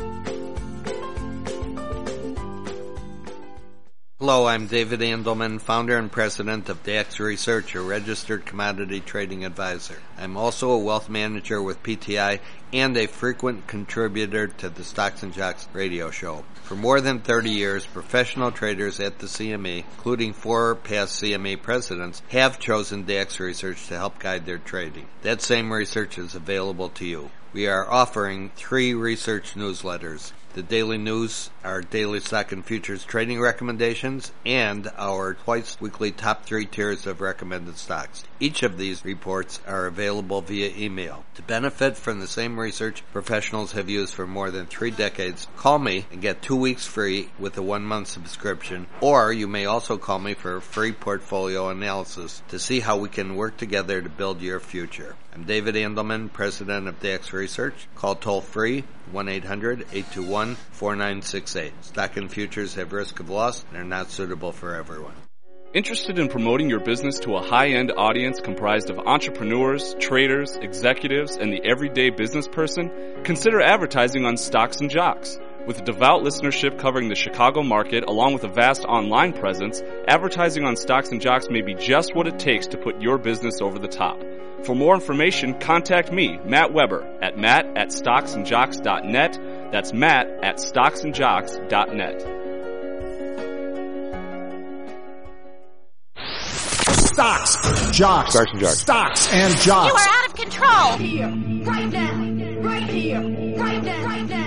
Speaker 11: Hello, I'm David Andelman, founder and president of DAX Research, a registered commodity trading advisor. I'm also a wealth manager with PTI and a frequent contributor to the Stocks and Jocks radio show. For more than 30 years, professional traders at the CME, including 4 past CME presidents, have chosen DAX Research to help guide their trading. That same research is available to you. We are offering 3 research newsletters. The Daily News, our daily stock and futures trading recommendations, and our twice-weekly top 3 tiers of recommended stocks. Each of these reports are available via email. To benefit from the same research professionals have used for more than 3 decades, call me and get 2 weeks free with a 1-month subscription, or you may also call me for a free portfolio analysis to see how we can work together to build your future. I'm David Andelman, president of DAX Research. Call toll-free 1-800-821-4968. Stock and futures have risk of loss and are not suitable for everyone.
Speaker 14: Interested in promoting your business to a high-end audience comprised of entrepreneurs, traders, executives, and the everyday business person? Consider advertising on Stocks and Jocks. With a devout listenership covering the Chicago market along with a vast online presence, advertising on Stocks and Jocks may be just what it takes to put your business over the top. For more information, contact me, Matt Weber, at matt@stocksandjocks.net. That's matt@stocksandjocks.net.
Speaker 13: Stocks, jocks,
Speaker 7: Stocks and Jocks.
Speaker 13: Stocks and jocks.
Speaker 15: You are out of control. Here, right now, right here, right now, right now.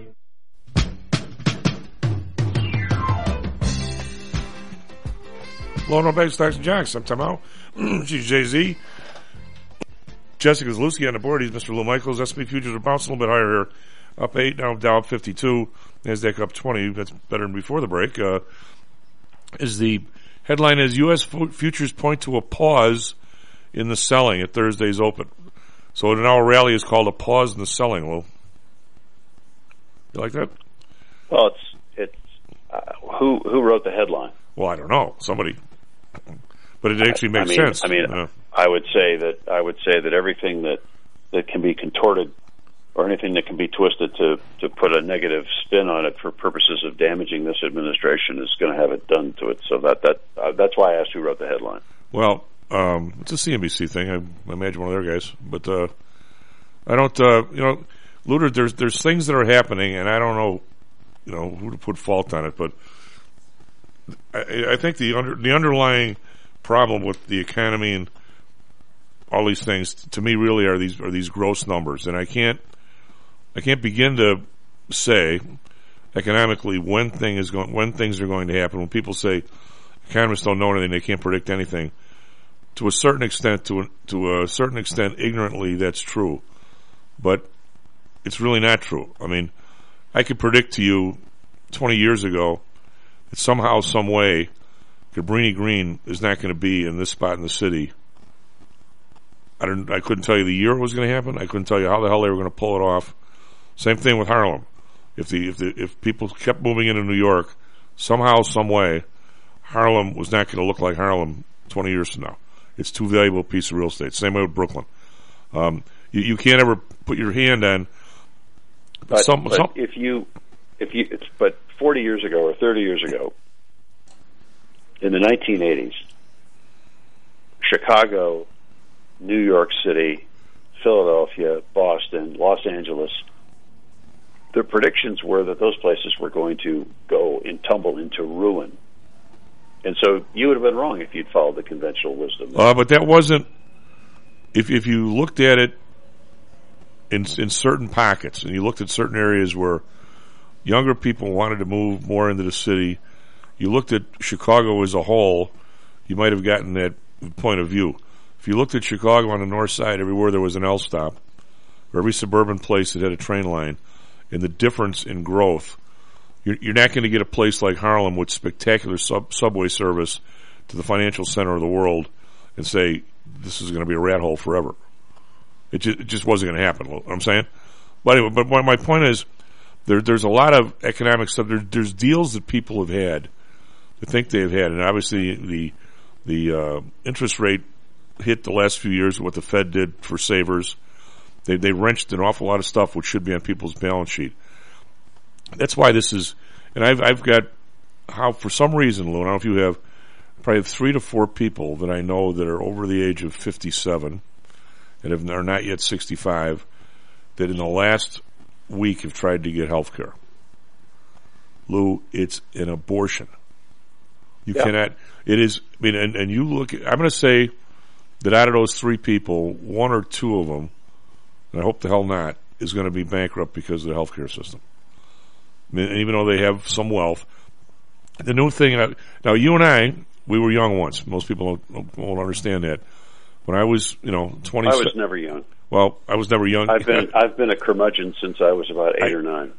Speaker 7: Hello, no back Stocks and Jocks. I'm Tom Howe. She's Jay-Z. Jessica Zalewski on the board. He's Mr. Lou Michaels. S&P futures are bouncing a little bit higher here. Up 8, now Dow up 52. NASDAQ up 20. That's better than before the break. Is the headline is U.S. futures point to a pause in the selling at Thursday's open. So an hour rally is called a pause in the selling, Lou. You like that?
Speaker 8: Well, it's who wrote the headline?
Speaker 7: Well, I don't know. Somebody. But it actually makes sense.
Speaker 8: I would say that everything that can be contorted or anything that can be twisted to put a negative spin on it for purposes of damaging this administration is going to have it done to it. So that's why I asked who wrote the headline.
Speaker 7: Well, it's a CNBC thing. I imagine one of their guys, but I don't. Luder, there's things that are happening, and I don't know, who to put fault on it, but I think the underlying problem with the economy and all these things, to me, really are these gross numbers, and I can't begin to say economically when things are going to happen. When people say economists don't know anything, they can't predict anything. To a certain extent, ignorantly, that's true, but it's really not true. I mean, I could predict to you 20 years ago that somehow, some way, Cabrini Green is not going to be in this spot in the city. I couldn't tell you the year it was going to happen. I couldn't tell you how the hell they were going to pull it off. Same thing with Harlem. If people kept moving into New York, somehow, some way, Harlem was not going to look like Harlem 20 years from now. It's too valuable a piece of real estate. Same way with Brooklyn. You can't ever put your hand on.
Speaker 8: But 40 years ago or 30 years ago, in the 1980s, Chicago, New York City, Philadelphia, Boston, Los Angeles, the predictions were that those places were going to go and tumble into ruin. And so you would have been wrong if you'd followed the conventional wisdom.
Speaker 7: But that wasn't. If you looked at it in certain pockets, and you looked at certain areas where younger people wanted to move more into the city, you looked at Chicago as a whole, you might have gotten that point of view. If you looked at Chicago on the north side, everywhere there was an L stop, or every suburban place that had a train line, and the difference in growth, you're not going to get a place like Harlem with spectacular subway service to the financial center of the world and say, this is going to be a rat hole forever. It just wasn't going to happen, you know what I'm saying? But anyway, but my point is, there's a lot of economic stuff. There's deals that people have had, that think they've had, and obviously the interest rate hit the last few years, what the Fed did for savers. They wrenched an awful lot of stuff which should be on people's balance sheet. That's why this is, and I've got, for some reason, Lou, I don't know if you have, probably 3 to 4 people that I know that are over the age of 57 and are not yet 65 that in the last week have tried to get health care. Lou, it's an abortion. You cannot, it is, I mean, and you look at, I'm going to say that out of those 3 people, 1 or 2 of them, and I hope the hell not, is going to be bankrupt because of the healthcare system. I mean, even though they have some wealth, the new thing. Now, you and I, we were young once. Most people won't understand that. When I was, 20.
Speaker 8: I was never young.
Speaker 7: Well, I was never young.
Speaker 8: I've been a curmudgeon since I was about 8 or 9.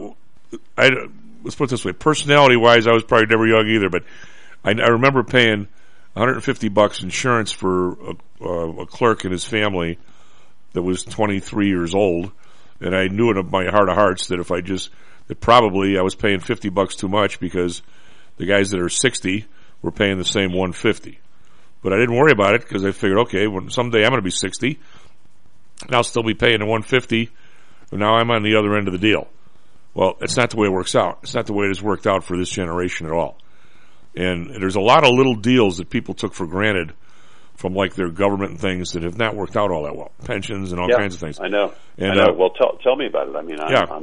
Speaker 7: Let's put it this way: personality-wise, I was probably never young either. But I remember paying $150 insurance for a clerk and his family that was 23 years old, and I knew in my heart of hearts that that probably I was paying $50 too much because the guys that are 60 were paying the same $150. But I didn't worry about it because I figured, okay, when someday I'm going to be 60, and I'll still be paying the $150, and now I'm on the other end of the deal. Well, it's not the way it works out. It's not the way it has worked out for this generation at all. And there's a lot of little deals that people took for granted from like their government and things that have not worked out all that well. Pensions and all kinds of things.
Speaker 8: I know.
Speaker 7: And,
Speaker 8: I know. Well, tell me about it. I mean,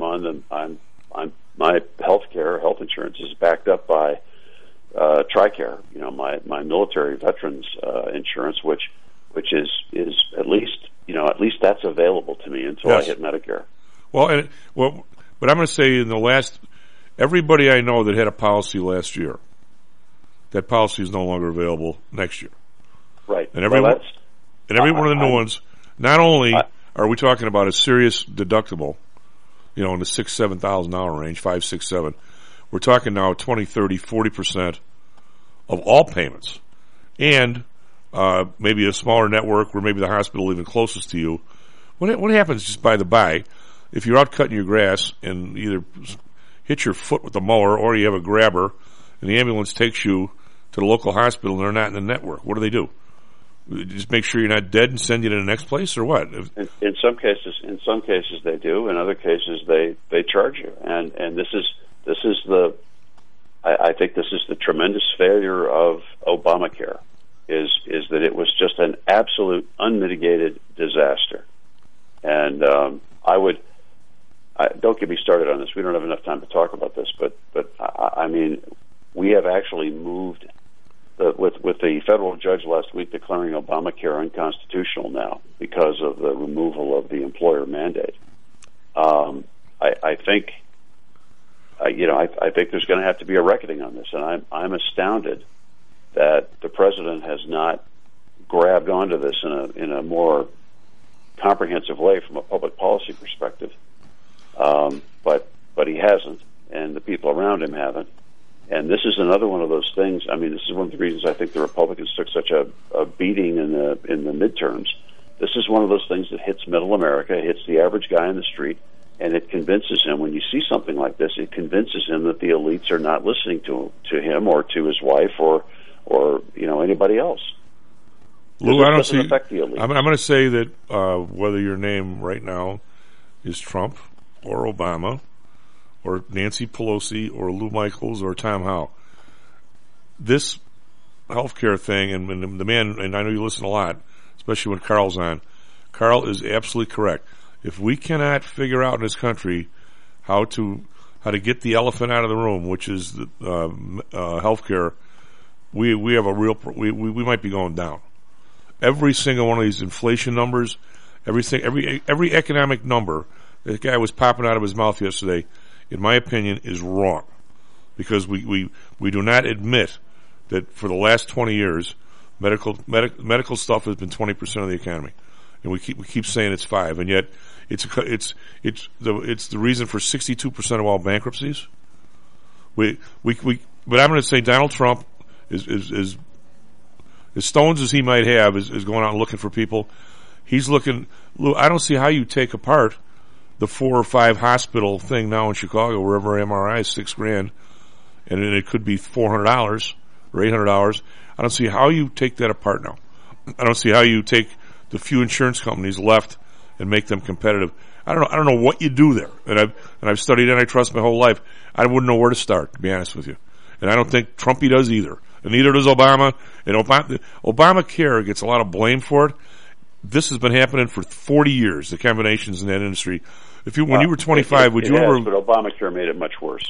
Speaker 8: I'm my health insurance is backed up by TRICARE. My military veterans insurance, which is at least that's available to me until I hit Medicare.
Speaker 7: But I'm going to say everybody I know that had a policy last year, that policy is no longer available next year.
Speaker 8: Right.
Speaker 7: And every one of the new ones, not only are we talking about a serious deductible, in the $6,000-$7,000 range, 5, 6, 7, we're talking now 20, 30, 40% of all payments. And maybe a smaller network where maybe the hospital even closest to you. What happens, just by the by, if you're out cutting your grass and either hit your foot with the mower or you have a grabber and the ambulance takes you to the local hospital and they're not in the network, what do? Just make sure you're not dead and send you to the next place, or what?
Speaker 8: In some cases they do. In other cases they charge you. And this is I think this is the tremendous failure of Obamacare, is that it was just an absolute unmitigated disaster. And don't get me started on this. We don't have enough time to talk about this, but I mean, we have actually moved with the federal judge last week declaring Obamacare unconstitutional now because of the removal of the employer mandate. I think there's going to have to be a reckoning on this, and I'm astounded that the president has not grabbed onto this in a more comprehensive way from a public policy perspective. But he hasn't, and the people around him haven't. And this is another one of those things. I mean, this is one of the reasons I think the Republicans took such a beating in the midterms. This is one of those things that hits middle America, hits the average guy in the street, and it convinces him. When you see something like this, it convinces him that the elites are not listening to him or to his wife or anybody else.
Speaker 7: Lou, I don't see. I'm going to say that whether your name right now is Trump or Obama or Nancy Pelosi or Lou Michaels or Tom Howe, this healthcare thing, and the man, and I know you listen a lot, especially when Carl's on. Carl is absolutely correct. If we cannot figure out in this country how to get the elephant out of the room, which is the healthcare, we have a real we might be going down. Every single one of these inflation numbers, every economic number that guy was popping out of his mouth yesterday, in my opinion, is wrong, because we do not admit that for the last 20 years, medical stuff has been 20% of the economy, and we keep saying it's 5%, and yet it's the reason for 62% of all bankruptcies. But I'm going to say Donald Trump is as stones as he might have is going out and looking for people. He's looking. Lou, I don't see how you take apart the 4 or 5 hospital thing now in Chicago, where every MRI is $6,000, and it could be $400 or $800. I don't see how you take that apart now. I don't see how you take the few insurance companies left and make them competitive. I don't know what you do there. And I've studied antitrust my whole life. I wouldn't know where to start, to be honest with you. And I don't think Trumpy does either. And neither does Obama. And Obamacare gets a lot of blame for it. This has been happening for 40 years, the combinations in that industry. When you were 25, would you ever?
Speaker 8: But Obamacare made it much worse.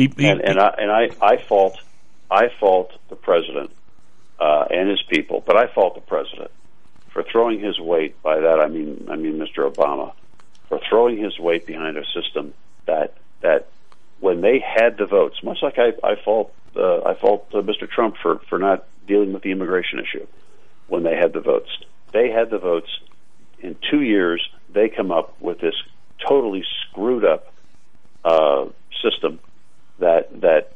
Speaker 8: I fault the president and his people, but I fault the president for throwing his weight. By that I mean Mr. Obama, for throwing his weight behind a system that when they had the votes, much like I fault Mr. Trump for not dealing with the immigration issue when they had the votes. They had the votes. In 2 years, they come up with this totally screwed up system that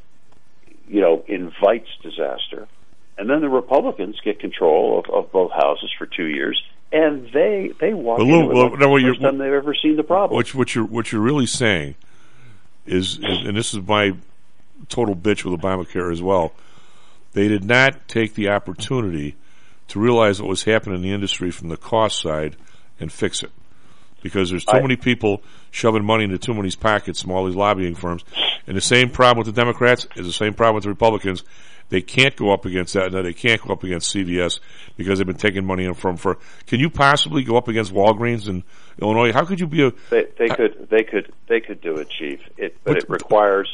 Speaker 8: invites disaster. And then the Republicans get control of both houses for 2 years, and they walk into it like the first time they've ever seen the problem.
Speaker 7: What you're really saying is, and this is my total bitch with Obamacare as well, they did not take the opportunity to realize what was happening in the industry from the cost side and fix it. Because there's too many people shoving money into too many pockets from all these lobbying firms. And the same problem with the Democrats is the same problem with the Republicans. They can't go up against that. No, they can't go up against CVS because they've been taking money in from. Can you possibly go up against Walgreens in Illinois? How could you be a?
Speaker 8: They could do it, Chief. But it requires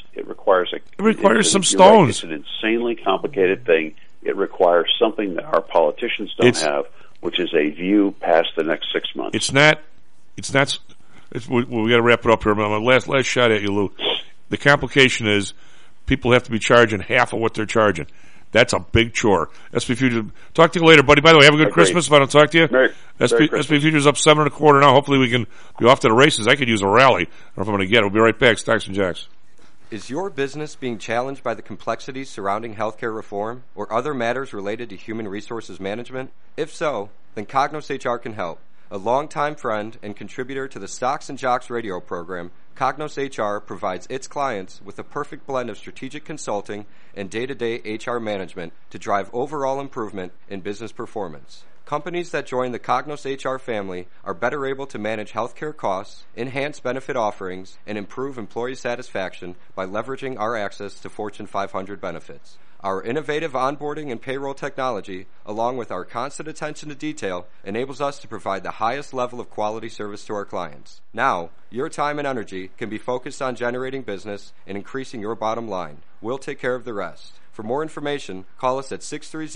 Speaker 7: some stones.
Speaker 8: It's an insanely complicated thing. It requires something that our politicians don't have, which is a view past the next 6 months.
Speaker 7: It's not. We got to wrap it up here. My last shot at you, Lou. The complication is people have to be charging half of what they're charging. That's a big chore. SP Futures. Talk to you later, buddy. By the way, have a good Christmas if I don't talk to you. SP Futures up 7.25 now. Hopefully we can be off to the races. I could use a rally. I don't know if I'm going to get it. We'll be right back. Stocks and Jocks.
Speaker 12: Is your business being challenged by the complexities surrounding healthcare reform or other matters related to human resources management? If so, then Cognos HR can help. A longtime friend and contributor to the Stocks and Jocks radio program, Cognos HR provides its clients with a perfect blend of strategic consulting and day-to-day HR management to drive overall improvement in business performance. Companies that join the Cognos HR family are better able to manage healthcare costs, enhance benefit offerings, and improve employee satisfaction by leveraging our access to Fortune 500 benefits. Our innovative onboarding and payroll technology, along with our constant attention to detail, enables us to provide the highest level of quality service to our clients. Now, your time and energy can be focused on generating business and increasing your bottom line. We'll take care of the rest. For more information, call us at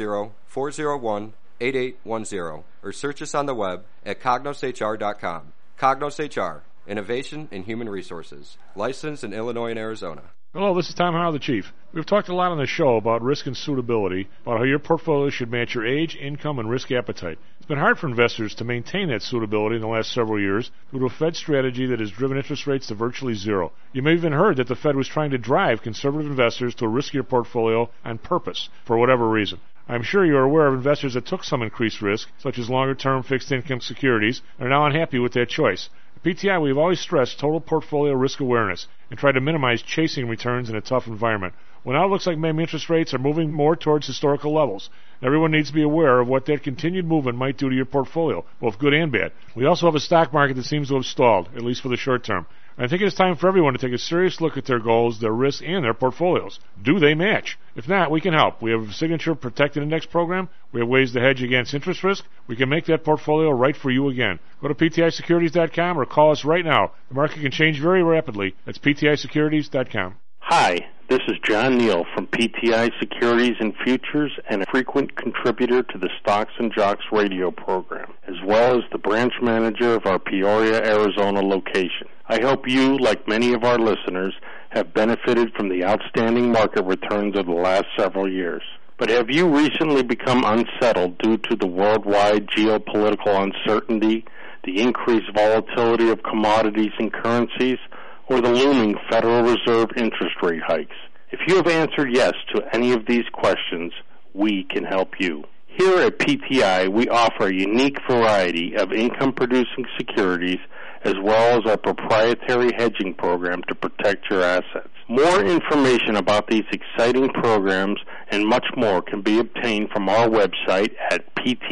Speaker 12: 630-401-8810 or search us on the web at cognoshr.com. Cognos HR, innovation in human resources. Licensed in Illinois and Arizona.
Speaker 9: Hello, this is Tom Howell, the Chief. We've talked a lot on the show about risk and suitability, about how your portfolio should match your age, income, and risk appetite. It's been hard for investors to maintain that suitability in the last several years due to a Fed strategy that has driven interest rates to virtually zero. You may have even heard that the Fed was trying to drive conservative investors to a riskier portfolio on purpose, for whatever reason. I'm sure you're aware of investors that took some increased risk, such as longer-term fixed income securities, and are now unhappy with that choice. At PTI, we've always stressed total portfolio risk awareness and tried to minimize chasing returns in a tough environment. Well, now it looks like maybe interest rates are moving more towards historical levels. Everyone needs to be aware of what that continued movement might do to your portfolio, both good and bad. We also have a stock market that seems to have stalled, at least for the short term. I think it's time for everyone to take a serious look at their goals, their risks, and their portfolios. Do they match? If not, we can help. We have a Signature Protected Index program. We have ways to hedge against interest risk. We can make that portfolio right for you again. Go to PTIsecurities.com or call us right now. The market can change very rapidly. That's PTIsecurities.com.
Speaker 17: Hi, this is John Neal from PTI Securities and Futures and a frequent contributor to the Stocks and Jocks radio program, as well as the branch manager of our Peoria, Arizona location. I hope you, like many of our listeners, have benefited from the outstanding market returns of the last several years. But have you recently become unsettled due to the worldwide geopolitical uncertainty, the increased volatility of commodities and currencies, or the looming Federal Reserve interest rate hikes? If you have answered yes to any of these questions, we can help you. Here at PTI, we offer a unique variety of income-producing securities as well as our proprietary hedging program to protect your assets. More information about these exciting programs and much more can be obtained from our website at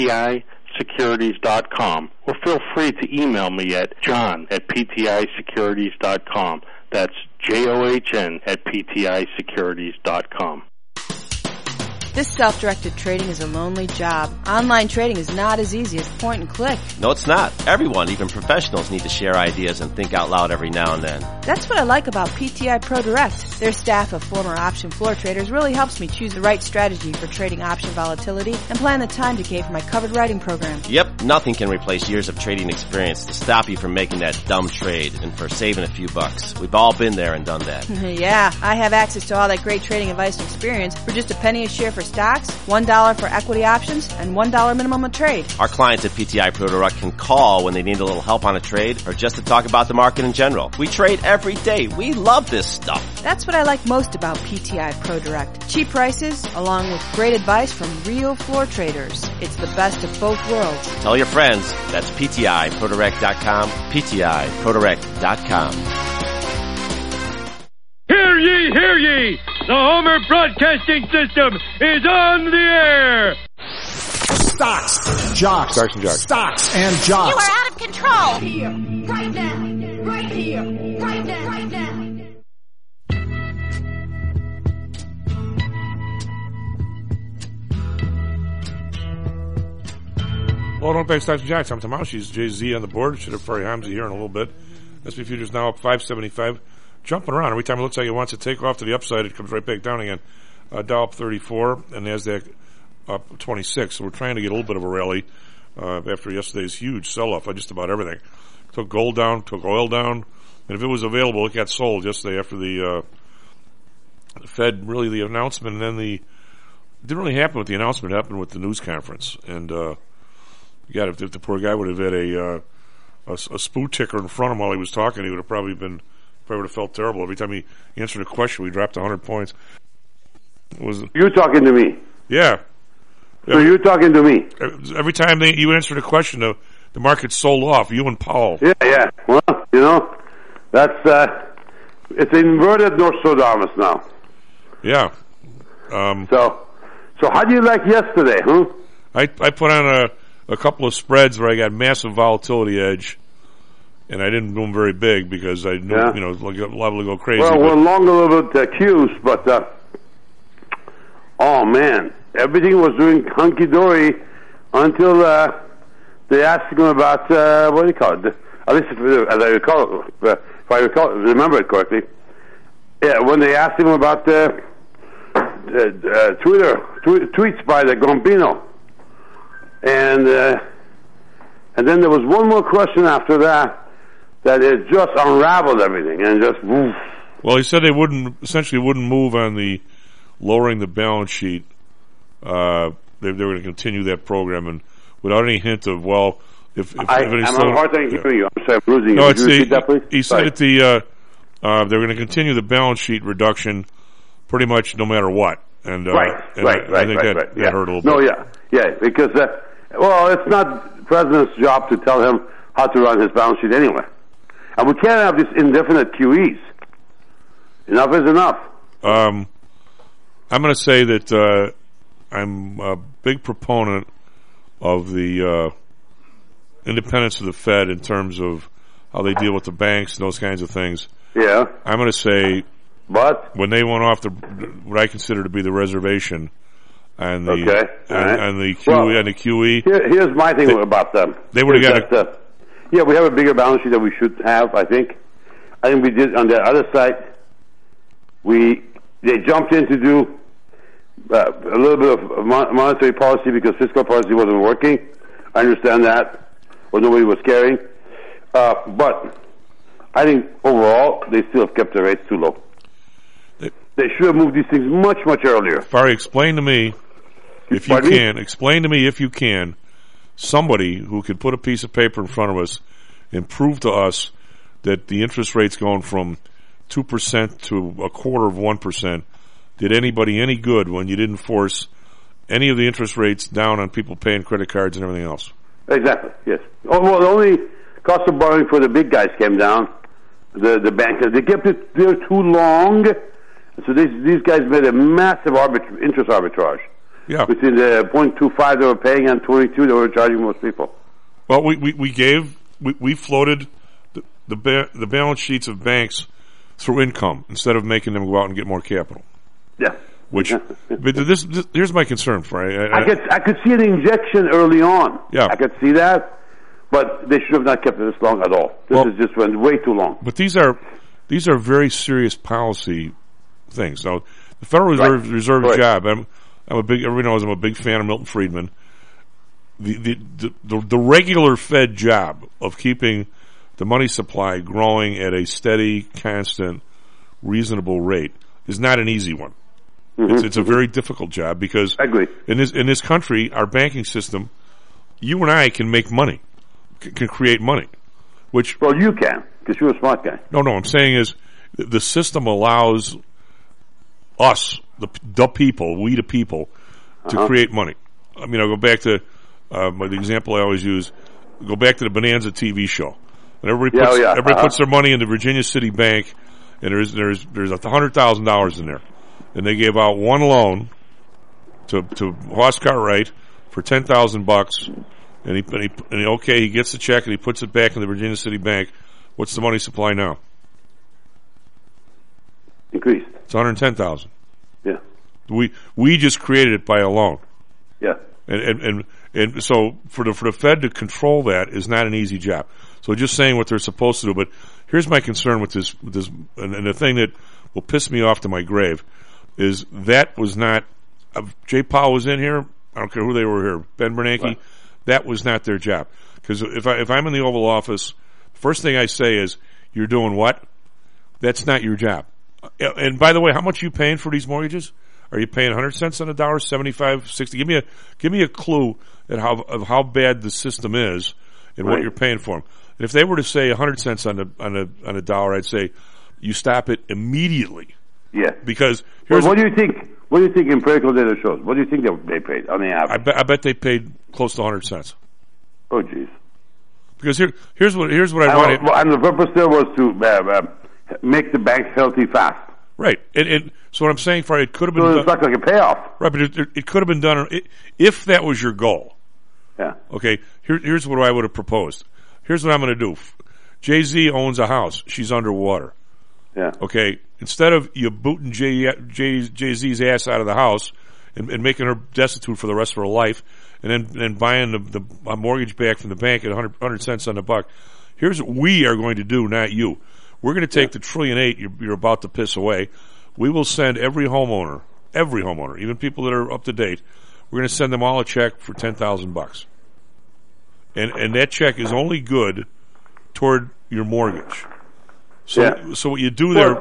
Speaker 17: PTIsecurities.com, or feel free to email me at john@PTIsecurities.com. That's JOHN@PTIsecurities.com.
Speaker 18: This self-directed trading is a lonely job. Online trading is not as easy as point and click.
Speaker 19: No, it's not. Everyone, even professionals, need to share ideas and think out loud every now and then.
Speaker 18: That's what I like about PTI Pro Direct. Their staff of former option floor traders really helps me choose the right strategy for trading option volatility and plan the time decay for my covered writing program.
Speaker 19: Yep, nothing can replace years of trading experience to stop you from making that dumb trade and for saving a few bucks. We've all been there and done that.
Speaker 18: Yeah, I have access to all that great trading advice and experience for just a penny a share for stocks, $1 for equity options, and $1 minimum a trade.
Speaker 19: Our clients at PTI Pro Direct can call when they need a little help on a trade or just to talk about the market in general. We trade every day. We love this stuff.
Speaker 18: That's what I like most about PTI Pro Direct. Cheap prices, along with great advice from real floor traders. It's the best of both worlds.
Speaker 19: Tell your friends. That's PTIProDirect.com, PTIProDirect.com.
Speaker 20: Hear ye, hear ye! The Homer Broadcasting System is on the air!
Speaker 13: Stocks, jocks,
Speaker 7: Stocks and jocks.
Speaker 13: Stocks and jocks.
Speaker 15: You are out of control! Here, right now, right here, right now, right now.
Speaker 7: Well, don't pay Stocks and Jocks. I'm Tomashi's Jay-Z on the board. Should have Ferry Hamza here in a little bit. S&P futures now up 575. Jumping around. Every time it looks like it wants to take off to the upside, it comes right back down again. Dow up 34 and NASDAQ up 26. So we're trying to get a little bit of a rally after yesterday's huge sell-off on just about everything. Took gold down, took oil down. And if it was available, it got sold yesterday after the Fed, really the announcement. And then it didn't really happen with the announcement. It happened with the news conference. And if the poor guy would have had a spoot ticker in front of him while he was talking, he would have probably would have felt terrible. Every time he answered a question, we dropped 100 points.
Speaker 21: You talking to me?
Speaker 7: Yeah.
Speaker 21: So you talking to me?
Speaker 7: Every time you answered a question, the market sold off. You and Powell.
Speaker 21: Yeah. Well, that's it's inverted Nostradamus now.
Speaker 7: Yeah.
Speaker 21: So how do you like yesterday, huh?
Speaker 7: I put on a couple of spreads where I got massive volatility edge. And I didn't go very big because I knew, liable to go crazy.
Speaker 21: Well, we're long a little bit accused, but oh man, everything was doing hunky dory until they asked him about what do you call it? At least as I recall, if I remember it correctly. Yeah, when they asked him about tweets by the Gambino, and then there was one more question after that. That it just unraveled everything and just woof.
Speaker 7: Well, he said they essentially wouldn't move on the lowering the balance sheet. They were going to continue that program, and without any hint of if
Speaker 21: I'm having a hard time hearing you. I'm sorry, I'm losing you.
Speaker 7: No,
Speaker 21: Could you repeat that, please?
Speaker 7: He said that they're going to continue the balance sheet reduction pretty much no matter what. And
Speaker 21: right.
Speaker 7: I think that hurt a little bit.
Speaker 21: No, yeah, because it's not the president's job to tell him how to run his balance sheet anyway. And we can't have these indefinite QEs. Enough is enough.
Speaker 7: I'm going to say that I'm a big proponent of the independence of the Fed in terms of how they deal with the banks and those kinds of things.
Speaker 21: Yeah.
Speaker 7: I'm going to say,
Speaker 21: but
Speaker 7: when they went off what I consider to be the reservation and the and the QE and the QE.
Speaker 21: Here's my thing about them.
Speaker 7: They would have got
Speaker 21: yeah, we have a bigger balance sheet than we should have, I think. I think we did on the other side. They jumped in to do a little bit of monetary policy because fiscal policy wasn't working. I understand that, or nobody was caring. But I think overall, they still have kept the rates too low. They should have moved these things much, much earlier.
Speaker 7: Fari, explain to me, if you can, somebody who could put a piece of paper in front of us and prove to us that the interest rates going from 2% to a quarter of 1% did anybody any good when you didn't force any of the interest rates down on people paying credit cards and everything else.
Speaker 21: Exactly, yes. Oh, well, the only cost of borrowing for the big guys came down. The bankers, they kept it there too long. So these guys made a massive interest arbitrage.
Speaker 7: Yeah.
Speaker 21: Between the 0.25 they were paying and 22 they were charging most people.
Speaker 7: Well, we floated the balance sheets of banks through income instead of making them go out and get more capital.
Speaker 21: Yeah.
Speaker 7: Which, but this here's my concern, Frank.
Speaker 21: I could see an injection early on.
Speaker 7: Yeah.
Speaker 21: I could see that, but they should have not kept it this long at all. This is just went way too long.
Speaker 7: But these are very serious policy things. Now, the Federal Reserve job. I'm a big. Everybody knows I'm a big fan of Milton Friedman. The regular Fed job of keeping the money supply growing at a steady, constant, reasonable rate is not an easy one. Mm-hmm. It's a very difficult job because
Speaker 21: I agree.
Speaker 7: In this country, our banking system, you and I can make money, can create money. Which
Speaker 21: you can because you're a smart guy.
Speaker 7: No, I'm saying is the system allows us, the people, we the people, to create money. I mean, I'll go back to the example I always use. Go back to the Bonanza TV show, and everybody puts their money in the Virginia City Bank, and there's $100,000 in there, and they gave out one loan to Hoss Cartwright for $10,000, and he gets the check and he puts it back in the Virginia City Bank. What's the money supply now?
Speaker 21: Increased.
Speaker 7: It's $110,000.
Speaker 21: Yeah.
Speaker 7: We just created it by a loan.
Speaker 21: Yeah.
Speaker 7: And so for the Fed to control that is not an easy job. So just saying what they're supposed to do. But here's my concern with this, and the thing that will piss me off to my grave is that was not. Jay Powell was in here. I don't care who they were here. Ben Bernanke. Right. That was not their job. Because if I'm in the Oval Office, first thing I say is, "You're doing what?" That's not your job. And by the way, how much are you paying for these mortgages? Are you paying 100 cents on the dollar, 75, 60? Give me a clue at how bad the system is and what you're paying for them. And if they were to say 100 cents on a dollar, I'd say you stop it immediately.
Speaker 21: Yeah.
Speaker 7: Because
Speaker 21: what do you think? What do you think empirical data shows? What do you think they paid on the average?
Speaker 7: I bet they paid close to 100 cents.
Speaker 21: Oh, jeez.
Speaker 7: Because here's what I wanted.
Speaker 21: And the purpose there was to make the banks healthy fast.
Speaker 7: Right. So what I'm saying, Friday, it could have been done.
Speaker 21: It's not like a payoff.
Speaker 7: Right, but it could have been done if that was your goal.
Speaker 21: Yeah.
Speaker 7: Okay, here's what I would have proposed. Here's what I'm going to do. Jay-Z owns a house. She's underwater.
Speaker 21: Yeah.
Speaker 7: Okay, instead of you booting Jay-Z's ass out of the house and making her destitute for the rest of her life and then buying the mortgage back from the bank at 100 cents on the buck, here's what we are going to do, not you. We're going to take the $1.8 trillion you're about to piss away. We will send every homeowner, even people that are up to date, we're going to send them all a check for $10,000. And that check is only good toward your mortgage. So so what you do there,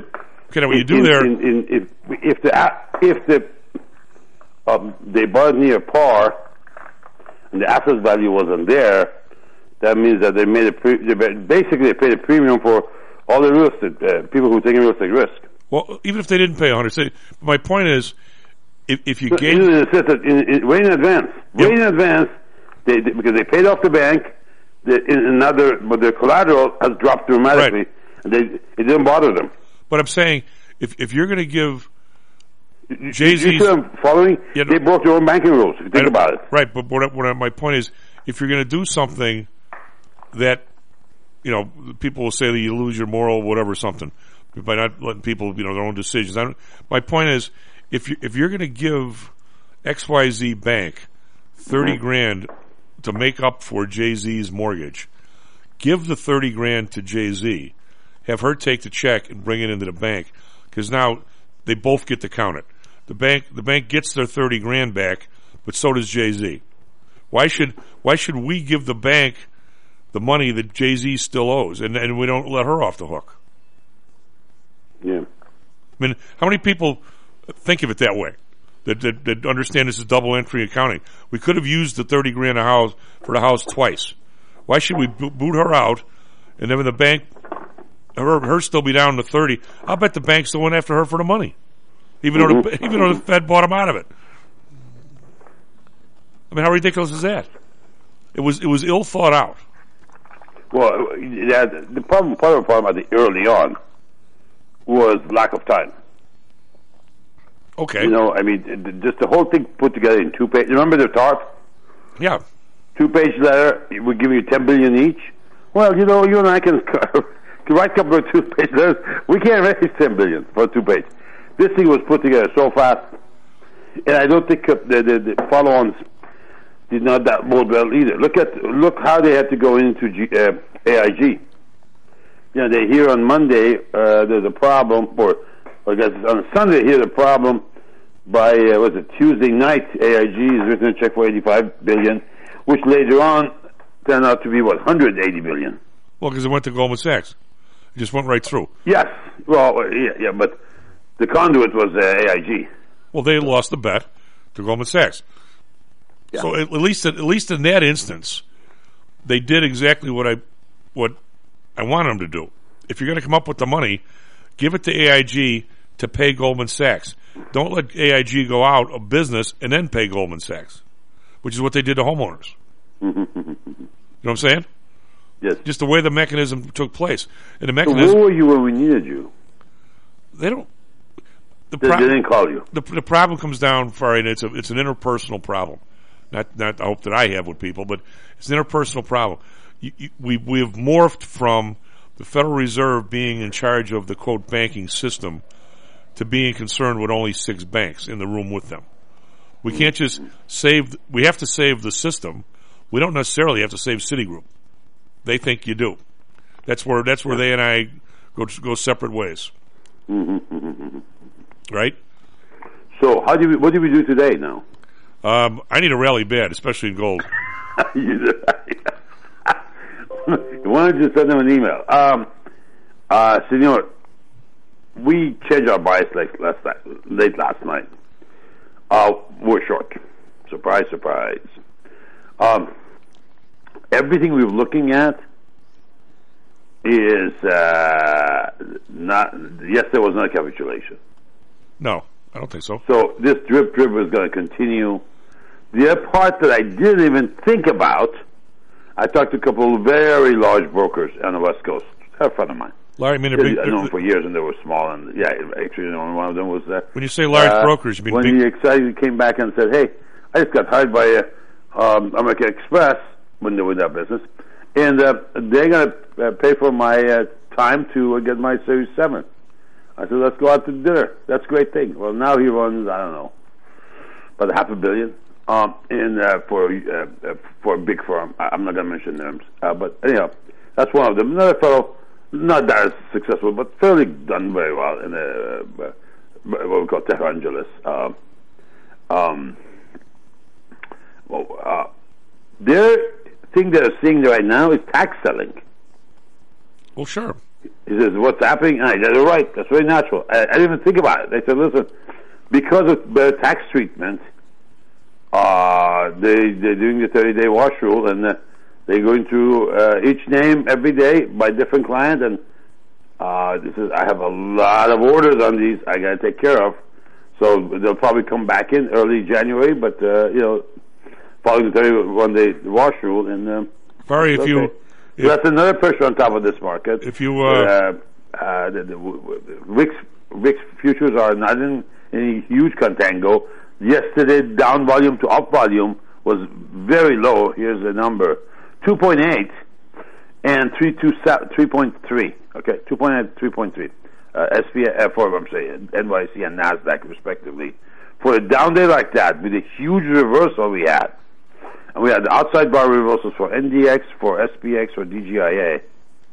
Speaker 21: if they bought near par and the asset value wasn't there, that means that they made they paid a premium for all the real estate people who are taking real estate risk.
Speaker 7: Well, even if they didn't pay 100, my point is, if you gave
Speaker 21: way in advance, because they paid off the bank, but their collateral has dropped dramatically, and it didn't bother them.
Speaker 7: But I'm saying, if you're going to give Jay-Z,
Speaker 21: following, they broke their own banking rules. If you think about it,
Speaker 7: right? But my point is, if you're going to do something that people will say that you lose your moral, whatever, something, by not letting people, their own decisions. My point is, if you're going to give XYZ Bank $30,000 to make up for Jay-Z's mortgage, give the $30,000 to Jay-Z, have her take the check and bring it into the bank, because now they both get to count it. The bank gets their $30,000 back, but so does Jay-Z. Why should we give the bank the money that Jay-Z still owes, and we don't let her off the hook?
Speaker 21: Yeah.
Speaker 7: I mean, how many people think of it that way? That understand this is double entry accounting. We could have used the $30,000 for the house twice. Why should we boot her out, and then when the bank, her still be down to 30? I'll bet the bank still went after her for the money, even though the Fed bought him out of it. I mean, how ridiculous is that? It was ill thought out.
Speaker 21: Well, part of the problem I think early on was lack of time.
Speaker 7: Okay.
Speaker 21: Just the whole thing put together in 2 pages. Remember the TARP?
Speaker 7: Yeah.
Speaker 21: 2-page letter. We're giving you $10 billion each. Well, you and I can write a couple of 2-page letters. We can't raise $10 billion for a 2-page. This thing was put together so fast, and I don't think the follow-ons did not that bode well either. Look how they had to go into AIG. They hear on Monday there's a problem, or I guess on Sunday hear the problem. By Tuesday night, AIG has written a check for $85 billion, which later on turned out to be $180 billion.
Speaker 7: Well, because it went to Goldman Sachs, it just went right through.
Speaker 21: Yes, well, yeah, but the conduit was AIG.
Speaker 7: Well, they lost the bet to Goldman Sachs. Yeah. So at least in that instance, they did exactly what I want them to do. If you're going to come up with the money, give it to AIG to pay Goldman Sachs. Don't let AIG go out of business and then pay Goldman Sachs, which is what they did to homeowners. You know what I'm saying?
Speaker 21: Yes.
Speaker 7: Just the way the mechanism took place. And the
Speaker 21: mechanism. So where were you when we needed you?
Speaker 7: They don't.
Speaker 21: They didn't call you.
Speaker 7: The problem comes down, Farid, it's an interpersonal problem. Not the hope that I have with people, but it's an interpersonal problem. We have morphed from the Federal Reserve being in charge of the, quote, banking system to being concerned with only 6 banks in the room with them. We can't just we have to save the system. We don't necessarily have to save Citigroup. They think you do. That's where they and I go separate ways. Right?
Speaker 21: So what do we do today now?
Speaker 7: I need a rally bad, especially in gold.
Speaker 21: Why don't you send them an email? Senor, we changed our bias late last night. We're short. Surprise, surprise. Everything we're looking at is not. Yes, there was not a capitulation.
Speaker 7: No, I don't think so.
Speaker 21: So this drip is going to continue. The other part that I didn't even think about, I talked to a couple of very large brokers on the West Coast. They're a friend of mine.
Speaker 7: Larry, I mean,
Speaker 21: I've known them for years, and they were small. And yeah, actually, one of them was.
Speaker 7: When you say large brokers, you mean
Speaker 21: when he excited came back and said, "Hey, I just got hired by American Express when they were in that business, and they're going to pay for my time to get my Series 7." I said, "Let's go out to dinner. That's a great thing." Well, now he runs, I don't know, about $500 million for a big firm. I'm not going to mention names, but anyhow, that's one of them. Another fellow, not that as successful, but fairly done very well in what we call Terra Angelis. Their thing they're seeing right now is tax selling.
Speaker 7: Well, sure.
Speaker 21: He says, "What's happening?" And I said, "They're right. That's very natural." I didn't even think about it. They said, "Listen, because of better tax treatment, they're doing the 30-day wash rule, and they're going through each name every day by different client. And this is I have a lot of orders on these I got to take care of, so they'll probably come back in early January, but following the 31-day wash rule." And
Speaker 7: Barry,
Speaker 21: so that's another pressure on top of this market.
Speaker 7: If you
Speaker 21: the VIX futures are not in any huge contango. Yesterday, down volume to up volume was very low. Here's the number: 2.8 and 3.3. Okay, 2.8, 3.3. SPF, or I'm saying NYSE and Nasdaq respectively. For a down day like that, with a huge reversal we had. And we had the outside bar reversals for NDX, for SPX, for DGIA.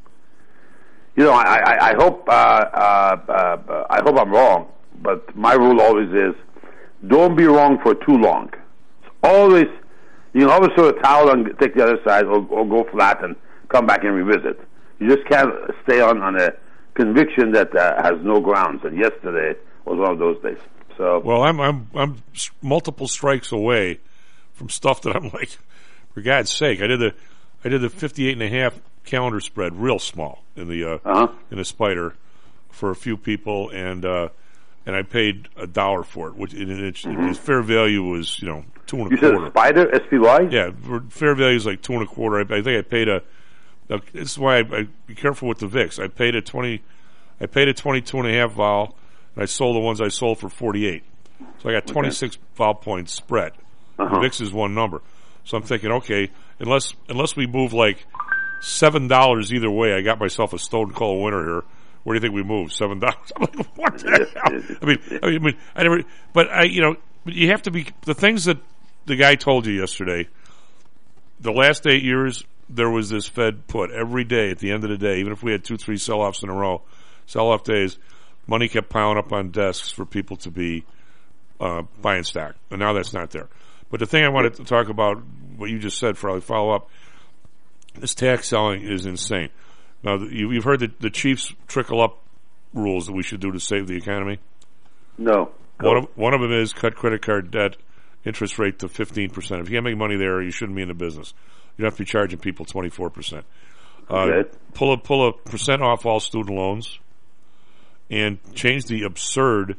Speaker 21: I hope I'm wrong, but my rule always is, don't be wrong for too long. Always, you can always throw a towel and take the other side, or go flat and come back and revisit. You just can't stay on a conviction that has no grounds. And yesterday was one of those days. So,
Speaker 7: well, I'm multiple strikes away from stuff that I'm like, for God's sake, I did the 58.5 calendar spread real small in the spider for a few people, and I paid $1 for it, which its fair value was 2.25.
Speaker 21: You said a spider, SPY?
Speaker 7: Yeah, fair value is like 2.25. I think I paid this is why I be careful with the VIX. I paid a 22.5 vol, and I sold the ones I sold for 48. So I got 26 vol points spread. The VIX is one number. So I'm thinking, okay, unless we move like $7 either way, I got myself a stone cold winner here, Where do you think we moved? $7. I'm like, what the hell? I mean, I never. But you have to be the things that the guy told you yesterday. The last 8 years, there was this Fed put every day at the end of the day, even if we had 2-3 sell-offs in a row, sell-off days, money kept piling up on desks for people to be buying stock. And now that's not there. But the thing I wanted to talk about, what you just said, Farley, follow up, this tax selling is insane. Now, you've heard the Chiefs trickle-up rules that we should do to save the economy?
Speaker 21: No.
Speaker 7: One of them is cut credit card debt interest rate to 15%. If you can't make money there, you shouldn't be in the business. You don't have to be charging people 24%. Pull a percent off all student loans and change the absurd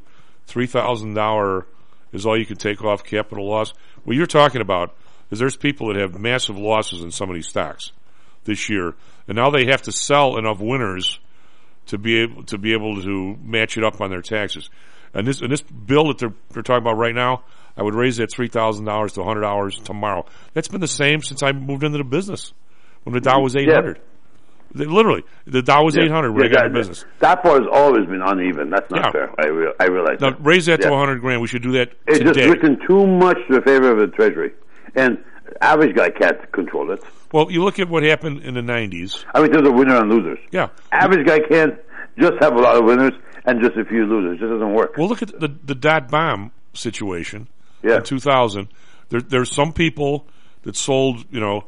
Speaker 7: $3,000 is all you can take off capital loss. What you're talking about is there's people that have massive losses in some of these stocks this year, and now they have to sell enough winners to be able to match it up on their taxes. And this bill that they're talking about right now, I would raise that $3,000 to $100 tomorrow. That's been the same since I moved into the business when the Dow was 800. Yeah. Literally, the Dow was 800 when I got into business.
Speaker 21: That part has always been uneven. That's not fair. I realize
Speaker 7: now,
Speaker 21: that.
Speaker 7: Raise that to $100,000. We should do that
Speaker 21: It's
Speaker 7: today.
Speaker 21: just written too much to the favor of the Treasury. And average guy can't control it.
Speaker 7: Well, you look at what happened in the 90s.
Speaker 21: I mean, there's a winner and losers.
Speaker 7: Yeah.
Speaker 21: Average guy can't just have a lot of winners and just a few losers. It just doesn't work.
Speaker 7: Well, look at the dot bomb situation in 2000. There's some people that sold,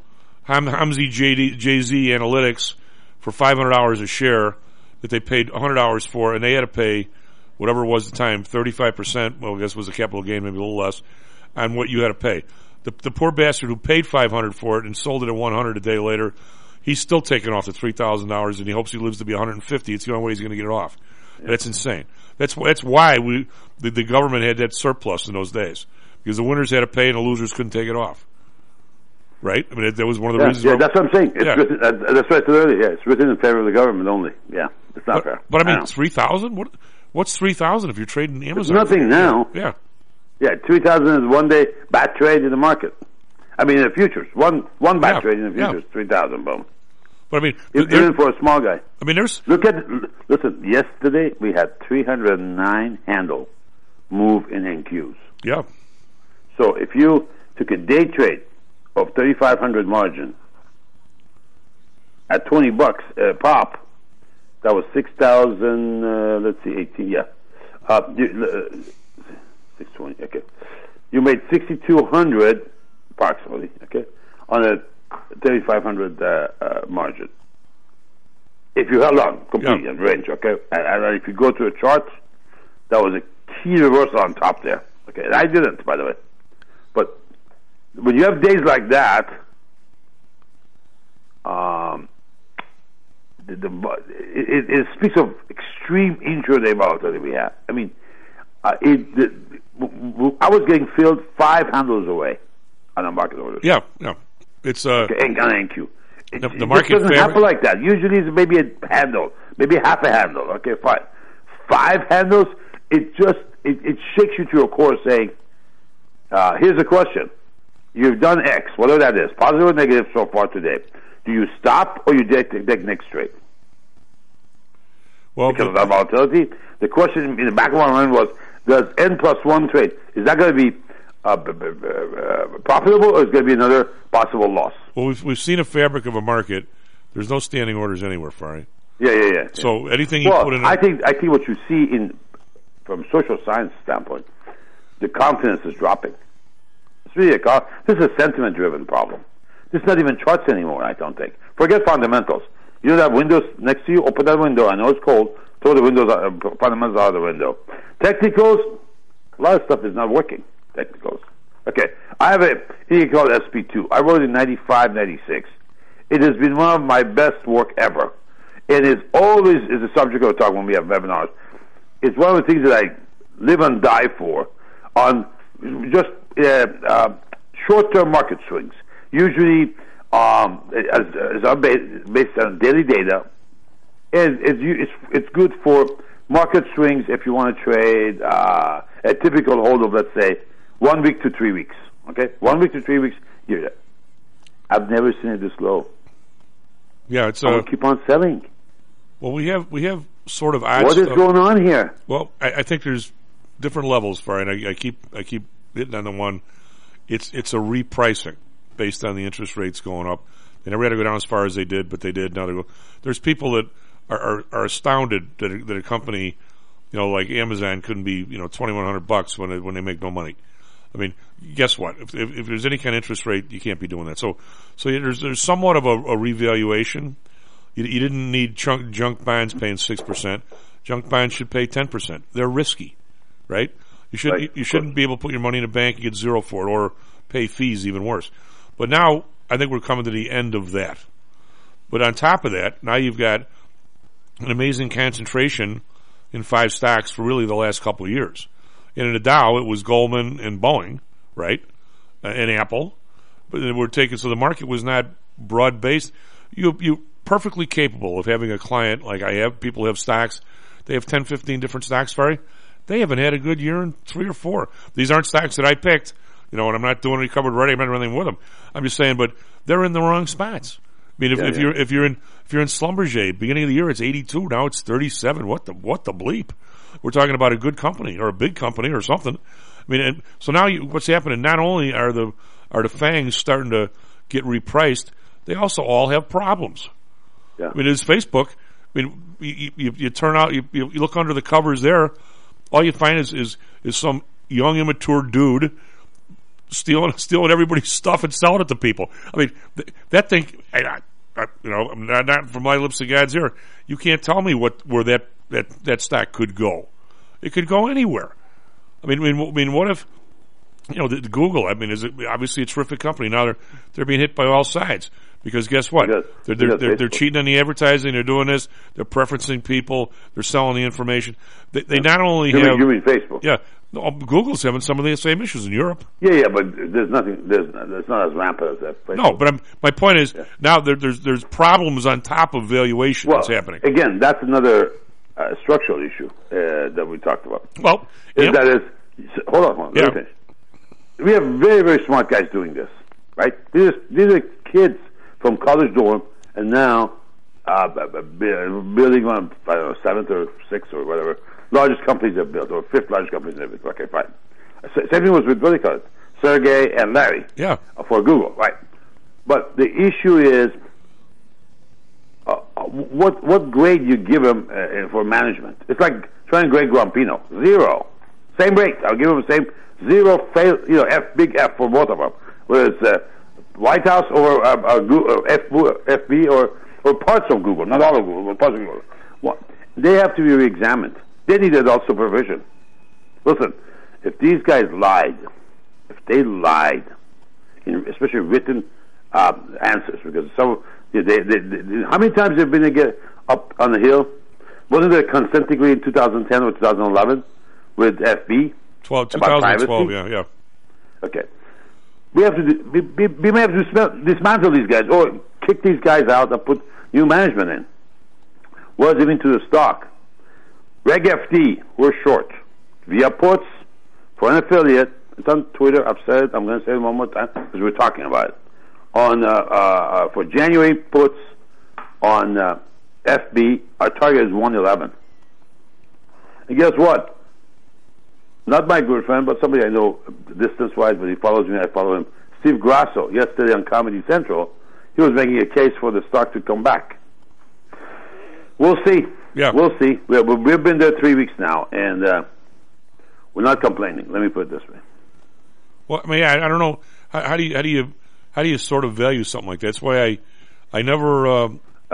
Speaker 7: Hamzy JZ Analytics for $500 a share that they paid $100 for, and they had to pay whatever it was at the time, 35%, well, I guess it was a capital gain, maybe a little less, on what you had to pay. The poor bastard who paid $500 for it and sold it at $100 a day later, he's still taking off the $3,000, and he hopes he lives to be $150. It's the only way he's going to get it off. Yeah. That's insane. That's why the government had that surplus in those days, because the winners had to pay and the losers couldn't take it off. Right? I mean, that was one of the reasons.
Speaker 21: Yeah, that's what I'm saying. It's written, that's what I said earlier. Yeah, it's written in favor of the government only. Yeah, it's not fair.
Speaker 7: But I mean, 3,000. What's 3,000 if you're trading Amazon?
Speaker 21: It's nothing now.
Speaker 7: Yeah.
Speaker 21: Yeah, 3,000 is one day bad trade in the market. I mean, in the futures, one bad trade in the futures, 3,000. Boom.
Speaker 7: But I mean,
Speaker 21: even for a small guy.
Speaker 7: I mean,
Speaker 21: listen. Yesterday we had 309 handle move in NQs.
Speaker 7: Yeah.
Speaker 21: So if you took a day trade of 3,500 margin at $20 pop, that was 6,000. Let's see, 18. Yeah, 620. Okay, you made 6,200 approximately. Okay, on a 3,500 margin. If you held on completely in range, okay, and if you go to a chart, that was a key reversal on top there. Okay, and I didn't, by the way, but when you have days like that, it speaks of extreme intraday volatility we have. I mean, I was getting filled 5 handles away on a market orders.
Speaker 7: Yeah. It's
Speaker 21: on NQ.
Speaker 7: The market
Speaker 21: doesn't happen like that. Usually it's maybe a handle, maybe half a handle. Okay, fine. 5 handles. It shakes you to your core, saying, "Here's the question: you've done X, whatever that is, positive or negative so far today. Do you stop or you take next trade?"
Speaker 7: Well,
Speaker 21: because of that volatility, the question in the back of my mind was: does N+1 trade, is that going to be profitable, or is it going to be another possible loss?
Speaker 7: Well, we've seen a fabric of a market. There's no standing orders anywhere, Fari.
Speaker 21: Yeah.
Speaker 7: So anything you put in,
Speaker 21: I think what you see from social science standpoint, the confidence is dropping. It's really this is a sentiment-driven problem. This is not even charts anymore. I don't think. Forget fundamentals. You know that windows next to you. Open that window. I know it's cold. Throw the windows, fundamentals out of the window. Technicals, a lot of stuff is not working. Technicals. Okay, I have a thing called SP2. I wrote it in 95, 96. It has been one of my best work ever. It is always a subject of talk when we have webinars. It's one of the things that I live and die for on just short-term market swings. Usually, based on daily data, it's good for market swings if you want to trade a typical hold of, let's say, 1 week to 3 weeks. Okay, 1 week to 3 weeks. I've never seen it this low.
Speaker 7: Yeah, it's.
Speaker 21: I will keep on selling.
Speaker 7: Well, we have sort of odd
Speaker 21: What is
Speaker 7: stuff.
Speaker 21: going on here?
Speaker 7: Well, I think there's different levels for it. I keep hitting on the one. It's a repricing based on the interest rates going up. They never had to go down as far as they did, but they did. Now they go. There's people that are astounded that a company, like Amazon couldn't be $2,100 when they make no money. I mean, guess what? If there's any kind of interest rate, you can't be doing that. So there's somewhat of a revaluation. You didn't need junk bonds paying 6%. Junk bonds should pay 10%. They're risky, right? You shouldn't be able to put your money in a bank and get zero for it, or pay fees, even worse. But now I think we're coming to the end of that. But on top of that, now you've got an amazing concentration in 5 stocks for really the last couple of years. And in the Dow, it was Goldman and Boeing, right, and Apple. But we're taking, so the market was not broad based. You perfectly capable of having a client like I have. People have stocks. They have 10, 15 different stocks. They haven't had a good year in 3 or 4. These aren't stocks that I picked, and I'm not doing any covered writing. I'm not doing anything with them. I'm just saying, but they're in the wrong spots. I mean, if you're in Schlumberger, beginning of the year it's 82, now it's 37. What the bleep? We're talking about a good company or a big company or something. I mean, so now what's happening? Not only are the FANGs starting to get repriced, they also all have problems.
Speaker 21: Yeah.
Speaker 7: I mean, it's Facebook. I mean, you turn out, you look under the covers there, all you find is some young immature dude stealing everybody's stuff and selling it to people. I mean, that thing, not from my lips to God's ear. You can't tell me where that stock could go. It could go anywhere. I mean, what if the Google? I mean, is it obviously a terrific company? Now they're being hit by all sides because guess what? They're cheating on the advertising. They're doing this. They're preferencing people. They're selling the information. They not only have.
Speaker 21: You mean Facebook?
Speaker 7: Yeah. Google's having some of the same issues in Europe.
Speaker 21: Yeah, but there's nothing. There's not as rampant as that. Facebook.
Speaker 7: No, but my point is now there's problems on top of valuation that's happening.
Speaker 21: Again, that's another structural issue that we talked about.
Speaker 7: Well,
Speaker 21: that is. Hold on. Let me finish. We have very, very smart guys doing this, right? These are kids from college dorm, and now building on 7th or 6th or whatever largest companies they've built, or 5th largest companies they've built. Okay, fine. Same thing was with, what do you call it? Sergey and Larry.
Speaker 7: Yeah.
Speaker 21: For Google, right? But the issue is, what grade you give them for management? It's like trying to grade Grampino. 0. Same rate. I'll give them the same 0 fail. F, big F for both of them. Whether it's White House or Google, FB or parts of Google, not all of Google, but parts of Google. They have to be re-examined. They need adult supervision. Listen, if these guys lied, especially written answers, because some, how many times they've been to get up on the Hill? Wasn't there a consent decree in 2010 or 2011 with FB?
Speaker 7: 2012, yeah.
Speaker 21: Okay. We have to may have to dismantle these guys or kick these guys out and put new management in. Was even to the stock. Reg FD, we're short. Via puts for an affiliate. It's on Twitter. I've said it. I'm going to say it one more time because we're talking about it. On for January puts on FB, our target is 111. And guess what? Not my good friend, but somebody I know distance-wise, but he follows me. I follow him. Steve Grasso, yesterday on Comedy Central, he was making a case for the stock to come back. We'll see.
Speaker 7: Yeah,
Speaker 21: we'll see. We've been there 3 weeks now, and we're not complaining. Let me put it this way.
Speaker 7: Well, I mean, I don't know how do you sort of value something like that? That's why I never.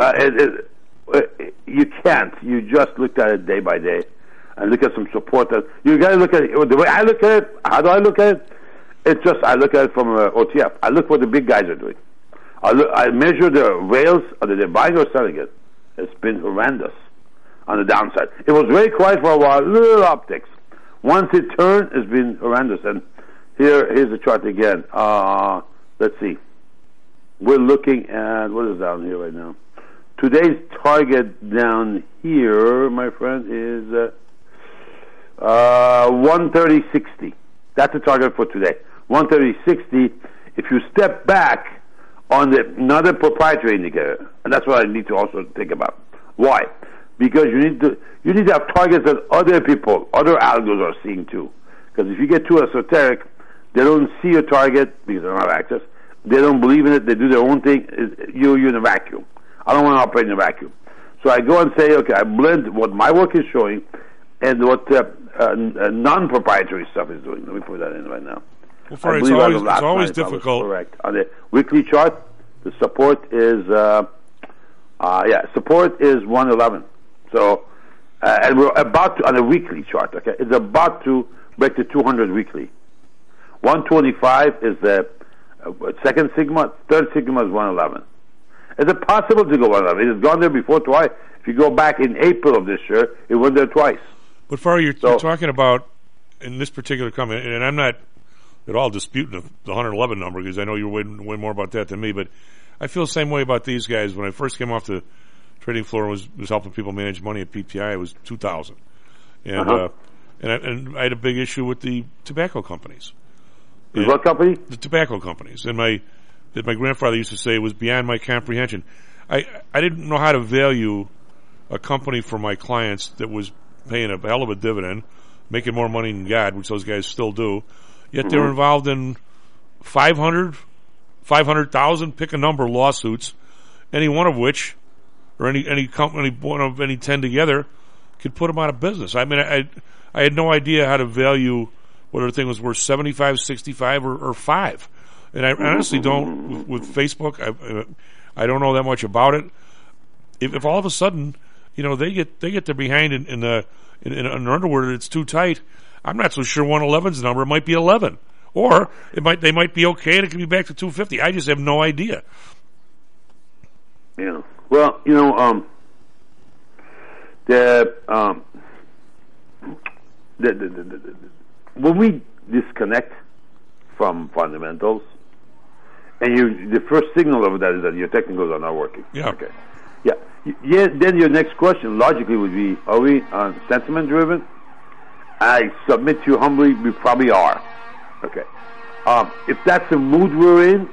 Speaker 21: You can't. You just look at it day by day, and look at some support. That you got to look at it. The way I look at it, how do I look at it? It's just I look at it from OTF. I look what the big guys are doing. I measure the whales. Are they buying or selling it? It's been horrendous on the downside. It was very quiet for a while, little optics. Once it turned, it's been horrendous. And here's the chart again. Let's see. We're looking at, what is down here right now? Today's target down here, my friend, is 130.60. That's the target for today. 130.60. If you step back on another proprietary indicator, and that's what I need to also think about. Why? because you need to have targets that other people, other algos are seeing too. Because if you get too esoteric, they don't see your target because they don't have access. They don't believe in it. They do their own thing. You're in a vacuum. I don't want to operate in a vacuum. So I go and say, okay, I blend what my work is showing and what non-proprietary stuff is doing. Let me put that in right now.
Speaker 7: Well, it's always difficult.
Speaker 21: Correct. On the weekly chart, the support is support is 111. So, and we're about to, on a weekly chart. Okay, it's about to break the 200 weekly. 125 is the second sigma. Third sigma is 111. Is it possible to go 111? It has gone there before twice. If you go back in April of this year, it went there twice.
Speaker 7: But Farah, you're talking about in this particular company, and I'm not at all disputing the 111 number because I know you're way more about that than me. But I feel the same way about these guys. When I first came off the trading floor and was helping people manage money at PTI, it was 2000, and I had a big issue with the tobacco companies.
Speaker 21: What company?
Speaker 7: The tobacco companies. And my grandfather used to say it was beyond my comprehension. I didn't know how to value a company for my clients that was paying a hell of a dividend, making more money than God, which those guys still do. Yet they're involved in 500,000, pick a number, lawsuits, any one of which, or any company, one of any 10 together, could put them out of business. I mean, I had no idea how to value whether a thing was worth 75, 65, or 5. And I honestly don't, with Facebook, I don't know that much about it. If all of a sudden, they get their behind in an underwear that it's too tight, I'm not so sure 111's the number. It might be 11. Or they might be okay and it could be back to 250. I just have no idea.
Speaker 21: Yeah. Well, when we disconnect from fundamentals, and the first signal of that is that your technicals are not working.
Speaker 7: Yeah.
Speaker 21: Okay. Yeah. Then your next question logically would be: are we sentiment driven? I submit to you humbly, we probably are. Okay. If that's the mood we're in,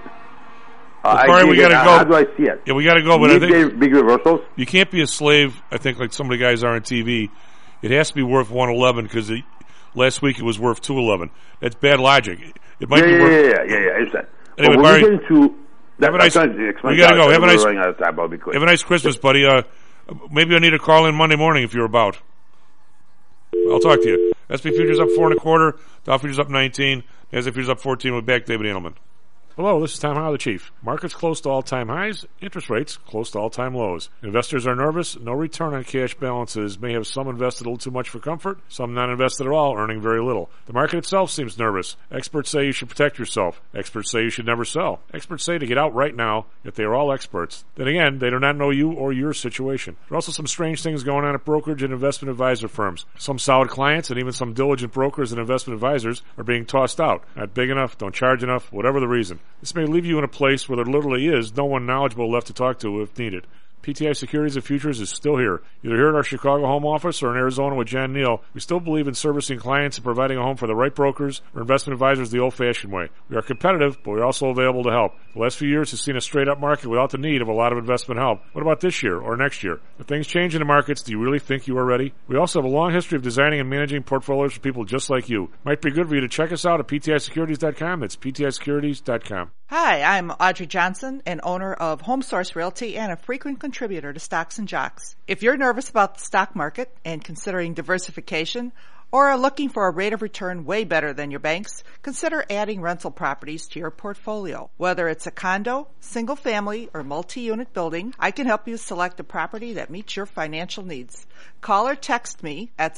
Speaker 7: we gotta go.
Speaker 21: How do I see it?
Speaker 7: Yeah, we got to go. But I think
Speaker 21: big reversals.
Speaker 7: You can't be a slave. I think like some of the guys are on TV. It has to be worth 111 because last week it was worth 211. That's bad logic. It might be worth.
Speaker 21: Yeah. I understand.
Speaker 7: Anyway,
Speaker 21: Barry, we get into that.
Speaker 7: We gotta go. Have a nice. Running out of time. I'll be quick. Have a nice Christmas, buddy. Maybe I need a call in Monday morning if you're about. I'll talk to you. SP futures up 4 1/4. Dow futures up 19. NASDAQ futures up 14. With back David Edelman. Hello, this is Tom Howell, the Chief. Markets close to all-time highs, interest rates close to all-time lows. Investors are nervous. No return on cash balances may have some invested a little too much for comfort, some not invested at all, earning very little. The market itself seems nervous. Experts say you should protect yourself. Experts say you should never sell. Experts say to get out right now, yet they are all experts. Then again, they do not know you or your situation. There are also some strange things going on at brokerage and investment advisor firms. Some solid clients and even some diligent brokers and investment advisors are being tossed out. Not big enough, don't charge enough, whatever the reason. This may leave you in a place where there literally is no one knowledgeable left to talk to if needed. PTI Securities and Futures is still here. Either here at our Chicago home office or in Arizona with Jan Neal, we still believe in servicing clients and providing a home for the right brokers or investment advisors the old-fashioned way. We are competitive, but we're also available to help. The last few years have seen a straight-up market without the need of a lot of investment help. What about this year or next year? If things change in the markets, do you really think you are ready? We also have a long history of designing and managing portfolios for people just like you. Might be good for you to check us out at PTISecurities.com. That's PTISecurities.com.
Speaker 10: Hi, I'm Audrey Johnson, an owner of HomeSource Realty and a frequent contributor to Stocks and Jocks. If you're nervous about the stock market and considering diversification, or are looking for a rate of return way better than your banks, consider adding rental properties to your portfolio. Whether it's a condo, single family, or multi-unit building, I can help you select a property that meets your financial needs. Call or text me at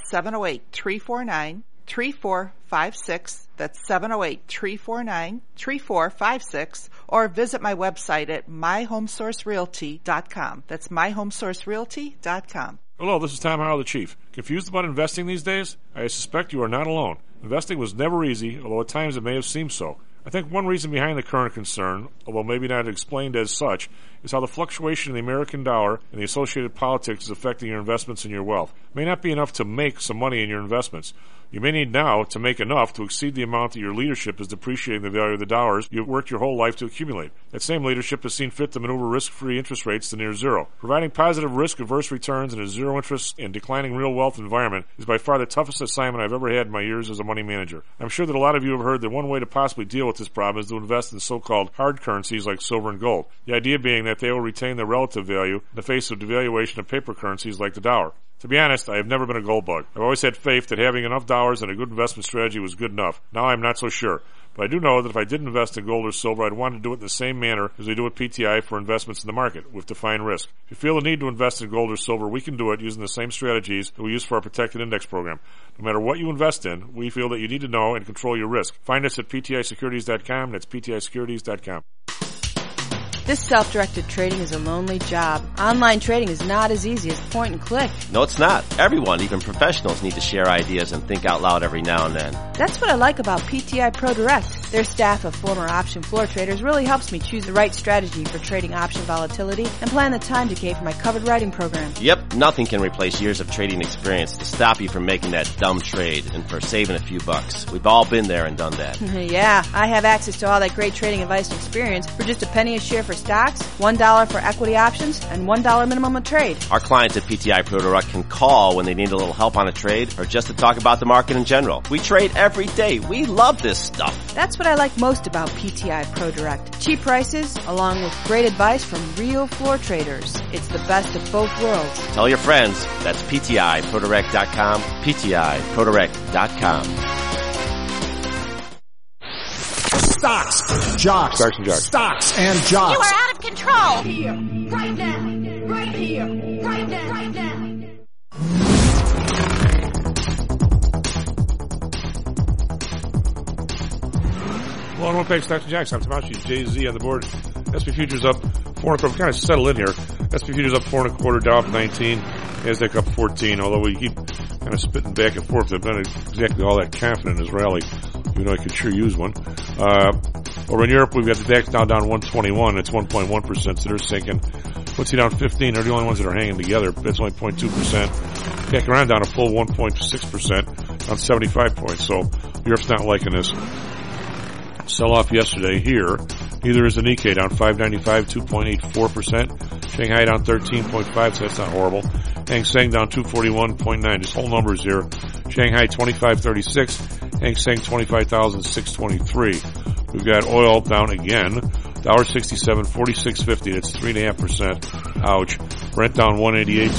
Speaker 10: 708-349-3456. That's 708-349-3456. Or visit my website at myhomesourcerealty.com. That's myhomesourcerealty.com.
Speaker 7: Hello, this is Tom Howell, the Chief. Confused about investing these days? I suspect you are not alone. Investing was never easy, although at times it may have seemed so.
Speaker 9: I think one reason behind the current concern, although maybe not explained as such, is how the fluctuation in the American dollar and the associated politics is affecting your investments and your wealth. It may not be enough to make some money in your investments. You may need now to make enough to exceed the amount that your leadership is depreciating the value of the dollars you've worked your whole life to accumulate. That same leadership has seen fit to maneuver risk-free interest rates to near zero. Providing positive risk-averse returns in a zero-interest and declining real wealth environment is by far the toughest assignment I've ever had in my years as a money manager. I'm sure that a lot of you have heard that one way to possibly deal with this problem is to invest in so-called hard currencies like silver and gold. The idea being that they will retain their relative value in the face of devaluation of paper currencies like the dollar. To be honest, I have never been a gold bug. I've always had faith that having enough dollars and a good investment strategy was good enough. Now I'm not so sure. But I do know that if I did invest in gold or silver, I'd want to do it in the same manner as we do at PTI for investments in the market, with defined risk. If you feel the need to invest in gold or silver, we can do it using the same strategies that we use for our protected index program. No matter what you invest in, we feel that you need to know and control your risk. Find us at PTIsecurities.com. That's PTIsecurities.com.
Speaker 18: This self-directed trading is a lonely job. Online trading is not as easy as point and click.
Speaker 19: No, it's not. Everyone, even professionals, need to share ideas and think out loud every now and then.
Speaker 18: That's what I like about PTI Pro Direct. Their staff of former option floor traders really helps me choose the right strategy for trading option volatility and plan the time decay for my covered writing program.
Speaker 19: Yep, nothing can replace years of trading experience to stop you from making that dumb trade and for saving a few bucks. We've all been there and done that.
Speaker 18: Yeah, I have access to all that great trading advice and experience for just a penny a share for stocks, $1 for equity options, and $1 minimum a trade.
Speaker 19: Our clients at PTI Pro Direct can call when they need a little help on a trade or just to talk about the market in general. We trade every day. We love this stuff.
Speaker 18: That's what I like most about PTI Pro Direct. Cheap prices, along with great advice from real floor traders. It's the best of both worlds.
Speaker 19: Tell your friends. That's PTIProDirect.com, PTIProDirect.com.
Speaker 13: Stocks, jocks,
Speaker 9: Stocks and jocks.
Speaker 13: Stocks and jocks.
Speaker 15: You are out of control. Here, right now, right here, right now, right now.
Speaker 9: Well, on Winnipeg Stocks and Jocks, I'm Tomashi, Jay-Z on the board. SP Futures up 4.25. Kind of settle in here. SP Futures up 4.25, Dow up 19, NASDAQ up 14. Although we keep kind of spitting back and forth, I'm not exactly all that confident in this rally, even though I could sure use one. Over in Europe, we've got the DAX down 121. It's 1.1%, so they're sinking. FTSE down 15. They're the only ones that are hanging together. That's only 0.2%. CAC around down a full 1.6%, down 75 points. So Europe's not liking this. Sell-off yesterday here. Neither is the Nikkei, down 595, 2.84%. Shanghai down 13.5, so that's not horrible. Hang Seng down 241.9, just whole numbers here. Shanghai 2536, Hang Seng 25,623. We've got oil down again, $1.67, 46.50, that's 3.5%. Ouch. Brent down 188,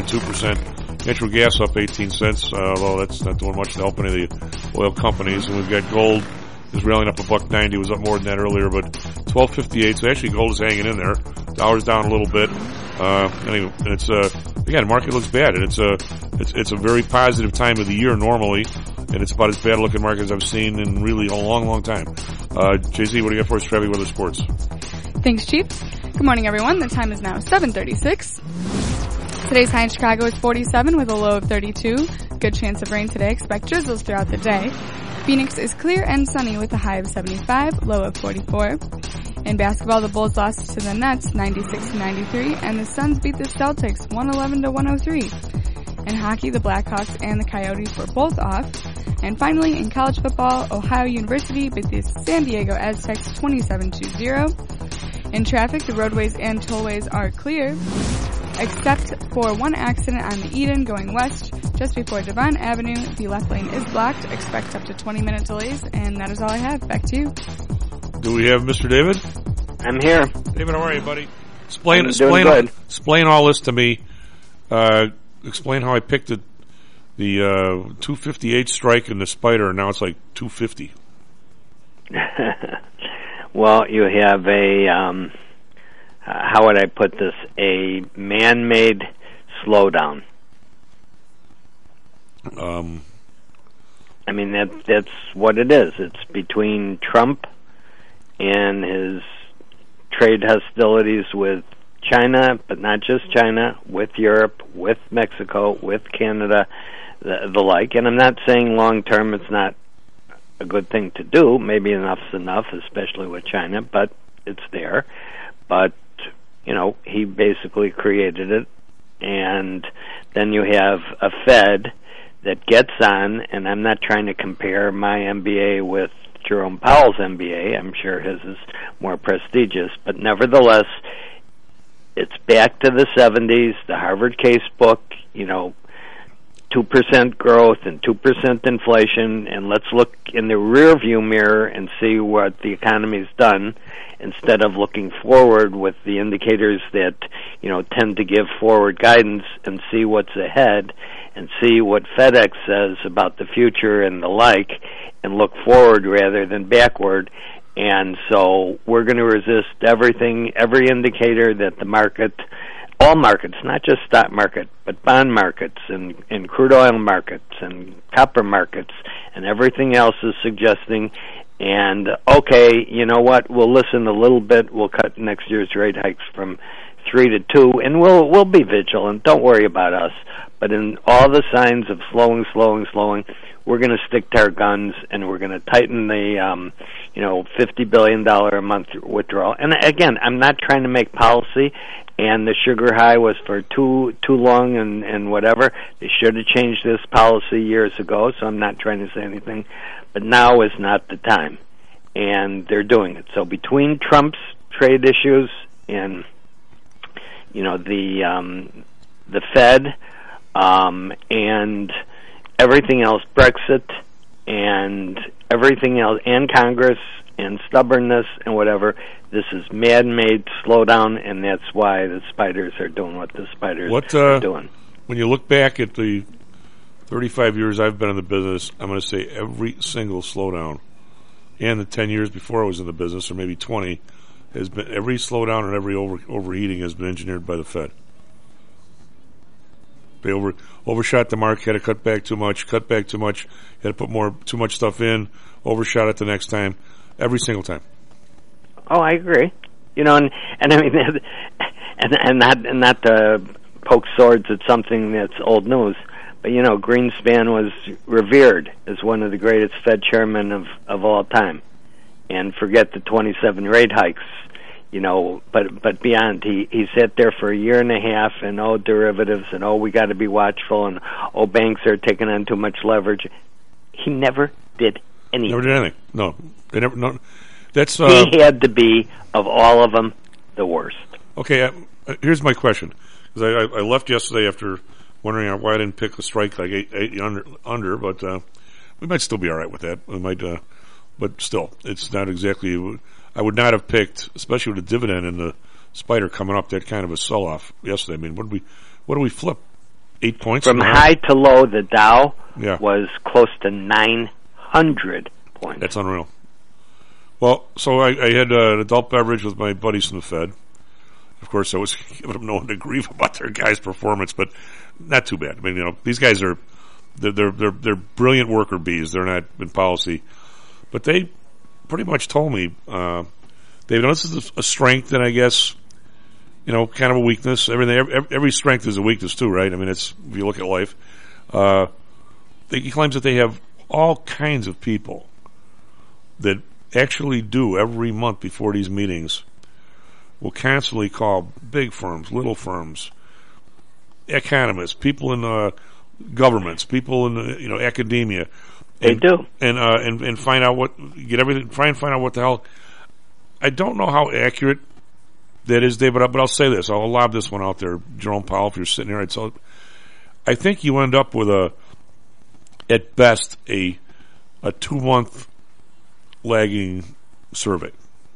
Speaker 9: 3.2%. Natural gas up 18 cents, although that's not doing much to help any of the oil companies. And we've got gold is railing up $1.90, was up more than that earlier, but 12.58. So actually, gold is hanging in there. Dollar's down a little bit. Anyway, and it's again, the market looks bad, and it's a very positive time of the year normally, and it's about as bad a looking market as I've seen in really a long, long time. Jay-Z, what do you got for us, Travis Weather Sports?
Speaker 16: Thanks, Chief. Good morning, everyone. The time is now 7:36. Today's high in Chicago is 47 with a low of 32. Good chance of rain today. Expect drizzles throughout the day. Phoenix is clear and sunny with a high of 75, low of 44. In basketball, the Bulls lost to the Nets 96-93, and the Suns beat the Celtics 111-103. In hockey, the Blackhawks and the Coyotes were both off. And finally, in college football, Ohio University beat the San Diego Aztecs 27-0. In traffic, the roadways and tollways are clear, except for one accident on the Eden going west just before Devon Avenue. The left lane is blocked. Expect up to 20-minute delays, and that is all I have. Back to you.
Speaker 9: Do we have Mr. David?
Speaker 3: I'm here.
Speaker 9: David, how are you, buddy?
Speaker 3: Explain
Speaker 9: all this to me. Explain how I picked the 258 strike in the Spider, and now it's like 250.
Speaker 3: Well, you have a, how would I put this, a man-made slowdown. I mean, that's what it is. It's between Trump and his trade hostilities with China, but not just China, with Europe, with Mexico, with Canada, the like. And I'm not saying long-term it's not a good thing to do. Maybe enough's enough, especially with China, but it's there. But, he basically created it. And then you have a Fed that gets on, and I'm not trying to compare my MBA with Jerome Powell's MBA. I'm sure his is more prestigious, but nevertheless, it's back to the 70s, the Harvard Casebook, 2% growth and 2% inflation, and let's look in the rearview mirror and see what the economy's done instead of looking forward with the indicators that, tend to give forward guidance, and see what's ahead and see what FedEx says about the future and the like, and look forward rather than backward. And so we're going to resist everything, every indicator that the market, all markets, not just stock market, but bond markets and crude oil markets and copper markets and everything else is suggesting. And okay, you know what? We'll listen a little bit. We'll cut next year's rate hikes from 3 to 2, and we'll be vigilant. Don't worry about us. But in all the signs of slowing, we're going to stick to our guns, and we're going to tighten the, $50 billion a month withdrawal. And again, I'm not trying to make policy. And the sugar high was for too long and whatever. They should have changed this policy years ago. So I'm not trying to say anything, but now is not the time, and they're doing it. So between Trump's trade issues and the Fed and everything else, Brexit and everything else, and Congress and stubbornness and whatever, this is man-made slowdown, and that's why the spiders are doing what the spiders are doing.
Speaker 7: When you look back at the 35 years I've been in the business, I'm going to say every single slowdown, and the 10 years before I was in the business, or maybe 20, has been every slowdown and every overheating has been engineered by the Fed. They overshot the mark, had to cut back too much, had to put too much stuff in, overshot it the next time, every single time.
Speaker 3: Oh, I agree. And I mean, and not to poke swords at something that's old news, but Greenspan was revered as one of the greatest Fed chairmen of all time. And forget the 27 rate hikes, but beyond, he sat there for a year and a half, and derivatives, and we got to be watchful, and banks are taking on too much leverage. He never did anything.
Speaker 7: Never did anything. No, they never. No, that's
Speaker 3: he had to be, of all of them, the worst.
Speaker 7: Okay, here's my question, because I left yesterday after wondering why I didn't pick a strike like eight under, but we might still be all right with that. We might, but still, it's not exactly. I would not have picked, especially with the dividend and the spider coming up, that kind of a sell-off yesterday. I mean, what do we flip? 8 points
Speaker 3: from high to low. The Dow was close to 900 points.
Speaker 7: That's unreal. Well, so I had an adult beverage with my buddies from the Fed. Of course, I was giving them no one to grieve about their guys' performance, but not too bad. I mean, these guys are they're brilliant worker bees. They're not in policy, but they pretty much told me, David, this is a strength, and I guess kind of a weakness. Every strength is a weakness too, right? I mean, it's if you look at life. He claims that they have all kinds of people that actually do every month before these meetings will constantly call big firms, little firms, economists, people in governments, people in academia.
Speaker 3: They do,
Speaker 7: and find out find out what the hell. I don't know how accurate that is, David, but I'll say this. I'll lob this one out there, Jerome Powell. If you're sitting here, I think you end up with at best a 2-month lagging survey.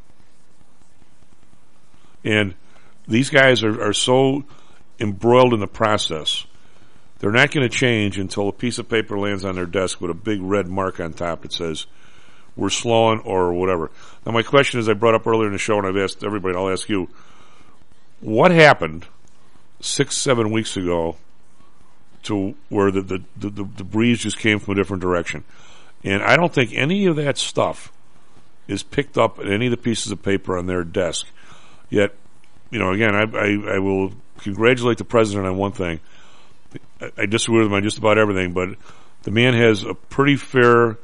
Speaker 7: And these guys are so embroiled in the process, they're not going to change until a piece of paper lands on their desk with a big red mark on top that says, we're slowing or whatever. Now my question is, I brought up earlier in the show, and I've asked everybody, and I'll ask you, what happened 6-7 weeks ago to where the breeze just came from a different direction? And I don't think any of that stuff is picked up in any of the pieces of paper on their desk. Yet, again, I will congratulate the president on one thing. I disagree with him on just about everything, but the man has a pretty fair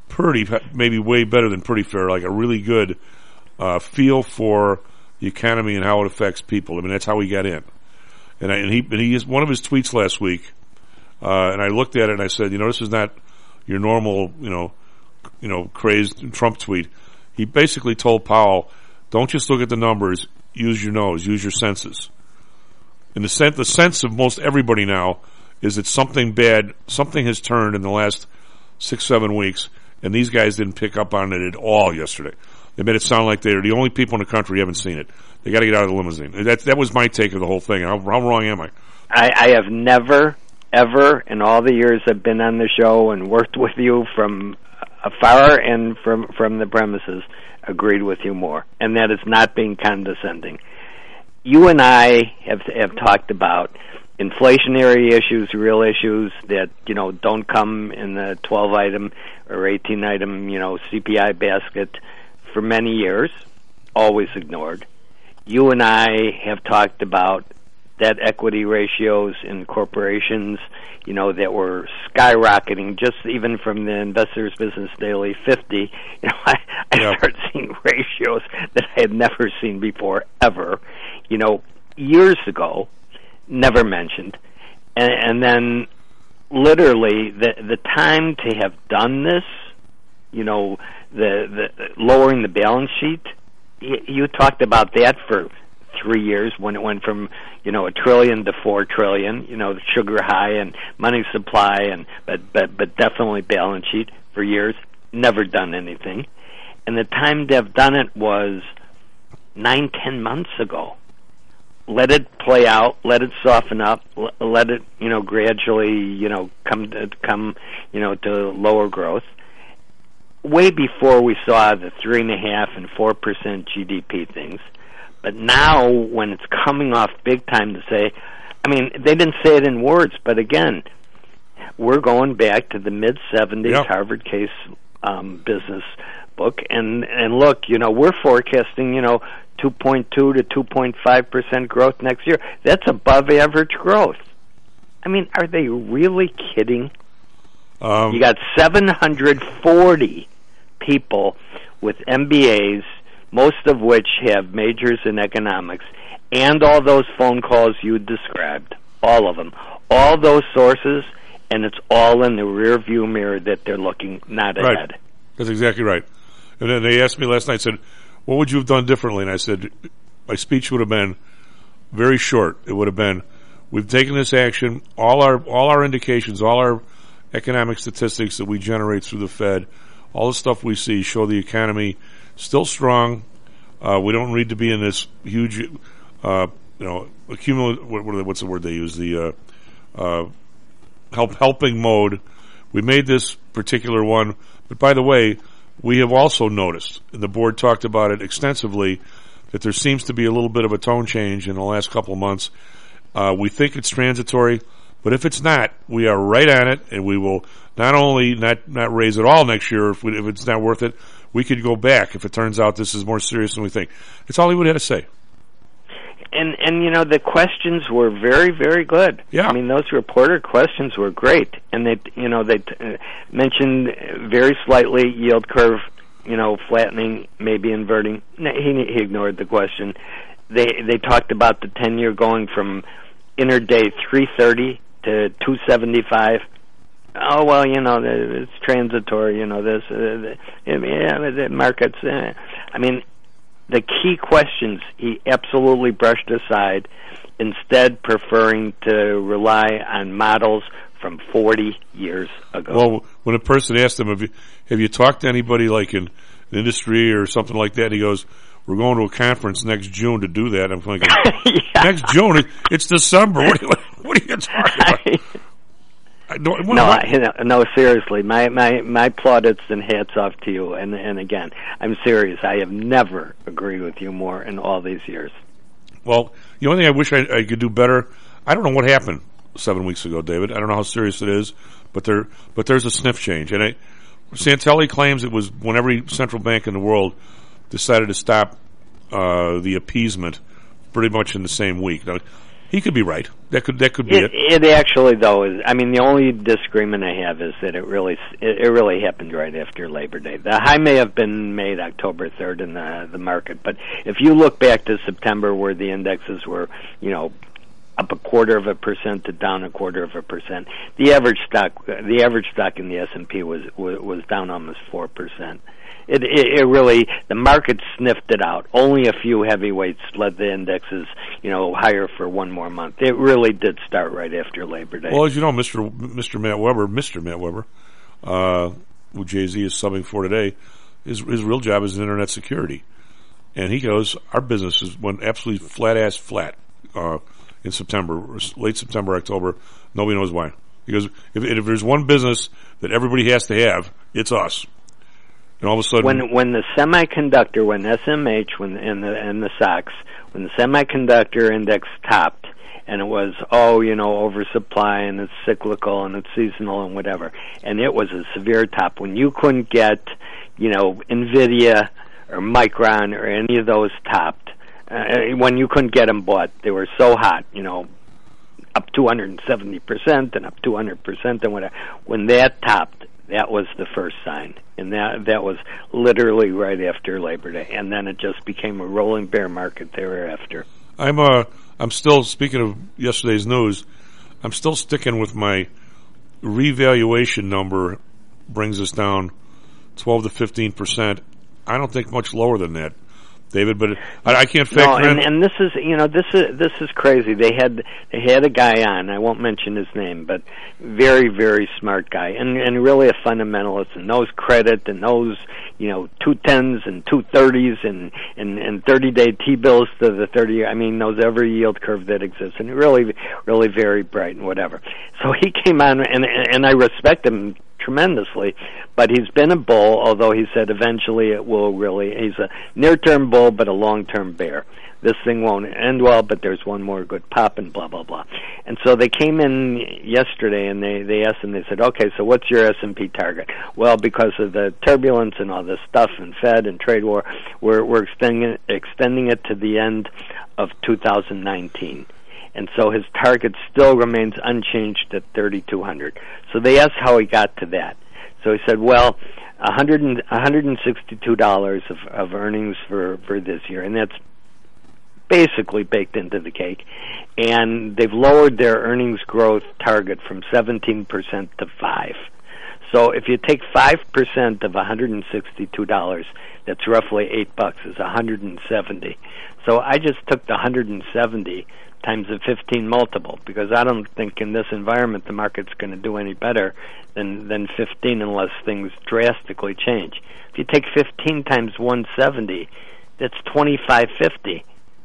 Speaker 7: maybe way better than pretty fair, like a really good feel for the economy and how it affects people. I mean, that's how he got in. And he is one of his tweets last week, and I looked at it and I said, this is not your normal, crazed Trump tweet. He basically told Powell, don't just look at the numbers, use your nose, use your senses. And the sense of most everybody now is that something has turned in the last 6-7 weeks, and these guys didn't pick up on it at all yesterday. They made it sound like they're the only people in the country who haven't seen it. They got to get out of the limousine. That was my take of the whole thing. How wrong am I?
Speaker 3: I have never, ever, in all the years I've been on the show and worked with you from afar and from the premises, agreed with you more. And that is not being condescending. You and I have talked about inflationary issues, real issues that, don't come in the 12-item or 18-item, CPI basket for many years, always ignored. You and I have talked about debt equity ratios in corporations, that were skyrocketing just even from the Investors Business Daily 50. I started seeing ratios that I had never seen before, ever, years ago, never mentioned. And then literally the time to have done this, the lowering the balance sheet, you talked about that for 3 years when it went from $1 trillion to $4 trillion, the sugar high and money supply, but definitely balance sheet for years. Never done anything, and the time to have done it was 9-10 months ago. Let it play out. Let it soften up. Let it gradually come to lower growth. Way before we saw the 3.5% and 4% GDP things. But now, when it's coming off big time to say, they didn't say it in words, but again, we're going back to the mid-'70s Harvard Case business book, and look, we're forecasting, 2.2 to 2.5% growth next year. That's above average growth. Are they really kidding? You got 740 people with MBAs, most of which have majors in economics, and all those phone calls you described, all of them, all those sources, and it's all in the rear view mirror that they're looking not ahead.
Speaker 7: Right. That's exactly right. And then they asked me last night, said, what would you have done differently? And I said, my speech would have been very short. It would have been, we've taken this action, all our indications, all our economic statistics that we generate through the Fed, all the stuff we see show the economy still strong. We don't need to be in this huge, accumulative. What's the word they use? The helping mode. We made this particular one, but by the way, we have also noticed, and the board talked about it extensively, that there seems to be a little bit of a tone change in the last couple of months. We think it's transitory, but if it's not, we are right on it, and we will not only not raise it all next year if it's not worth it. We could go back if it turns out this is more serious than we think. That's all he would have to say.
Speaker 3: And the questions were very, very good.
Speaker 7: Yeah.
Speaker 3: Those reporter questions were great, and they mentioned very slightly yield curve, flattening, maybe inverting. He ignored the question. They talked about the 10-year going from intraday 330 to 275. Oh, well, it's transitory, the markets. The key questions he absolutely brushed aside, instead preferring to rely on models from 40 years ago.
Speaker 7: Well, when a person asked him, have you talked to anybody like in the industry or something like that, he goes, we're going to a conference next June to do that. I'm thinking, next June? It's December. What are you talking about?
Speaker 3: No, seriously. My plaudits and hats off to you. And again, I'm serious. I have never agreed with you more in all these years.
Speaker 7: Well, the only thing I wish I could do better, I don't know what happened 7 weeks ago, David. I don't know how serious it is, but there's a sniff change. And Santelli claims it was when every central bank in the world decided to stop the appeasement pretty much in the same week. Now, He could be right. That could be it.
Speaker 3: It actually, though, is. I mean, the only disagreement I have is that it really happened right after Labor Day. The high may have been made October 3rd in the market, but if you look back to September, where the indexes were, up 0.25% to down 0.25%, the average stock in the S&P was down almost 4%. It really, the market sniffed it out. Only a few heavyweights led the indexes, higher for one more month. It really did start right after Labor Day.
Speaker 7: Well, as you know, Mr. Matt Weber, who Jay-Z is subbing for today, his real job is in internet security. And he goes, our business went absolutely flat in September, late September, October. Nobody knows why. He goes, if there's one business that everybody has to have, it's us. And all of a sudden,
Speaker 3: when the semiconductor, when SMH, and the SOX, when the semiconductor index topped, and it was oversupply and it's cyclical and it's seasonal and whatever, and it was a severe top when you couldn't get, Nvidia or Micron or any of those topped, when you couldn't get them bought, they were so hot, up 270% and up 200% and whatever. When that topped, that was the first sign, and that was literally right after Labor Day, and then it just became a rolling bear market thereafter.
Speaker 7: I'm still, speaking of yesterday's news, I'm still sticking with my revaluation number. Brings us down 12 to 15%. I don't think much lower than that, David, but I can't factor in.
Speaker 3: And this is crazy. They had a guy on. I won't mention his name, but very, very smart guy, and really a fundamentalist, and knows credit, and knows 210s and 230s and 30-day T-bills to the 30-year. I mean, knows every yield curve that exists, and really, really very bright and whatever. So he came on, and I respect him tremendously, but he's been a bull, although he said eventually it will really, he's a near-term bull but a long-term bear. This thing won't end well, but there's one more good pop and blah, blah, blah. And so they came in yesterday and they asked him, they said, okay, so what's your S&P target? Well, because of the turbulence and all this stuff and Fed and trade war, we're extending it to the end of 2019. And so his target still remains unchanged at 3,200. So they asked how he got to that. So he said, well, $162 of earnings for this year, and that's basically baked into the cake. And they've lowered their earnings growth target from 17% to 5%. So if you take 5% of $162, that's roughly $8, is $170. So I just took the 170 times the 15 multiple, because I don't think in this environment the market's going to do any better than 15 unless things drastically change. If you take 15 times 170, that's 2,550.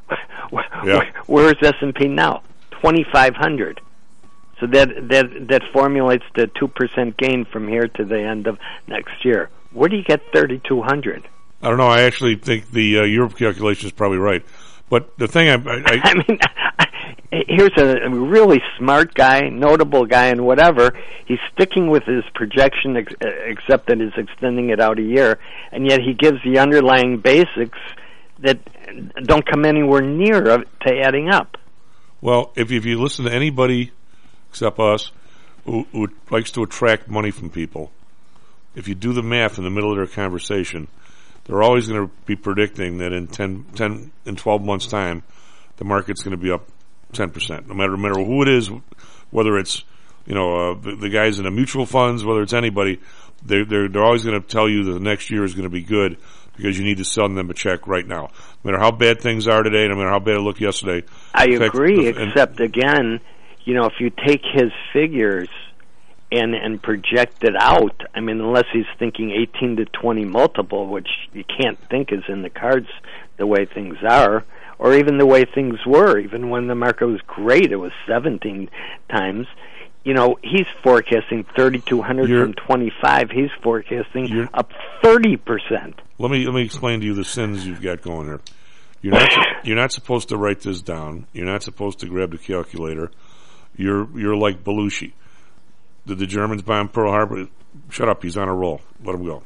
Speaker 3: Where's S&P now? 2,500. So that formulates the 2% gain from here to the end of next year. Where do you get 3,200?
Speaker 7: I don't know. I actually think the your calculation is probably right. But the thing
Speaker 3: I mean, here's a really smart guy, notable guy, and whatever. He's sticking with his projection, except that he's extending it out a year, and yet he gives the underlying basics that don't come anywhere near to adding up.
Speaker 7: Well, if you listen to anybody except us who likes to attract money from people, if you do the math in the middle of their conversation, they're always going to be predicting that in 10 and 12 months' time, the market's going to be up 10%. No matter who it is, whether it's the guys in the mutual funds, whether it's anybody, they're always going to tell you that the next year is going to be good because you need to send them a check right now. No matter how bad things are today, no matter how bad it looked yesterday.
Speaker 3: I agree, except again, if you take his figures and project it out, I mean, unless he's thinking 18 to 20 multiple, which you can't think is in the cards the way things are, or even the way things were. Even when the market was great, it was 17 times. He's forecasting 3,200 from 25. He's forecasting up 30%.
Speaker 7: Let me explain to you the sins you've got going there. You're not supposed to write this down. You're not supposed to grab the calculator. You're like Belushi. Did the Germans bomb Pearl Harbor? Shut up. He's on a roll. Let him go.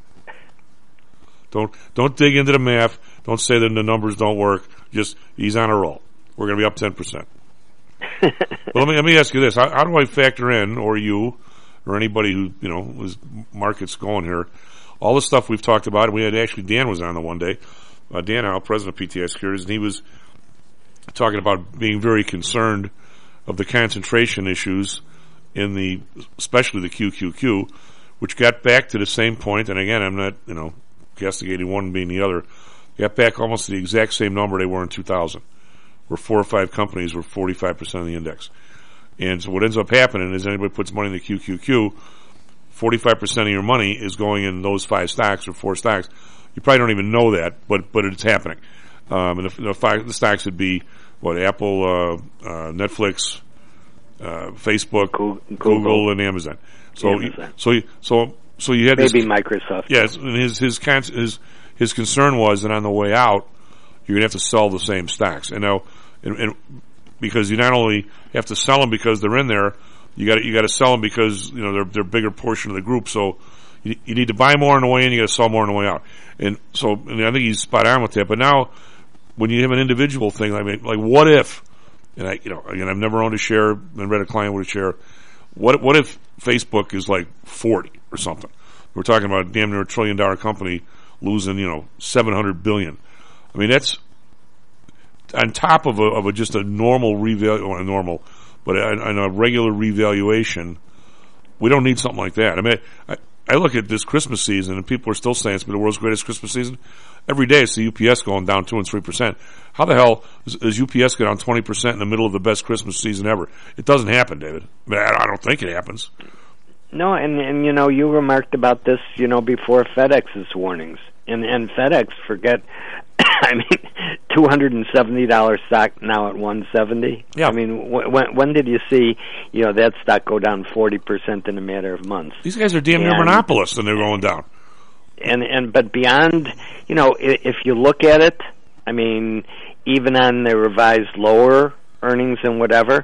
Speaker 7: Don't dig into the math. Don't say that the numbers don't work. Just, he's on a roll. We're going to be up 10%. Well, let me ask you this: how do I factor in, or you, or anybody who was markets going here, all the stuff we've talked about? We had actually Dan was on the one day, Dan Howell, president of PTI Securities, and he was talking about being very concerned of the concentration issues in especially the QQQ, which got back to the same point. And again, I'm not castigating one being the other. Got back almost to the exact same number they were in 2000. Where 4 or 5 companies were 45% of the index. And so what ends up happening is anybody puts money in the QQQ, 45% of your money is going in those 5 stocks or 4 stocks. You probably don't even know that, but it's happening. And the stocks would be, Apple, Netflix, Facebook, Google, and Amazon. So you had
Speaker 3: maybe Microsoft.
Speaker 7: Yes, and his concern was that on the way out, you're going to have to sell the same stocks. And now, and because you not only have to sell them because they're in there, you got to sell them because they're a bigger portion of the group. So you need to buy more on the way in, you got to sell more on the way out. And so, I think he's spot on with that. But now, when you have an individual thing, like what if? And again, I've never owned a share and read a client with a share. What if Facebook is like 40 or something? We're talking about damn near $1 trillion company losing $700 billion. I mean, that's on top of just a normal but on a regular revaluation. We don't need something like that. I mean, I look at this Christmas season, and people are still saying it's been the world's greatest Christmas season. Every day it's the UPS going down 2 and 3%. How the hell does UPS get down 20% in the middle of the best Christmas season ever? It doesn't happen, David. I mean, I don't think it happens.
Speaker 3: No, and you remarked about this, before FedEx's warnings. And FedEx, forget, I mean, $270 stock now at $170.
Speaker 7: Yeah.
Speaker 3: I mean, when did you see, that stock go down 40% in a matter of months?
Speaker 7: These guys are damn near monopolists, and they're going down.
Speaker 3: But beyond, if you look at it, I mean, even on the revised lower earnings and whatever,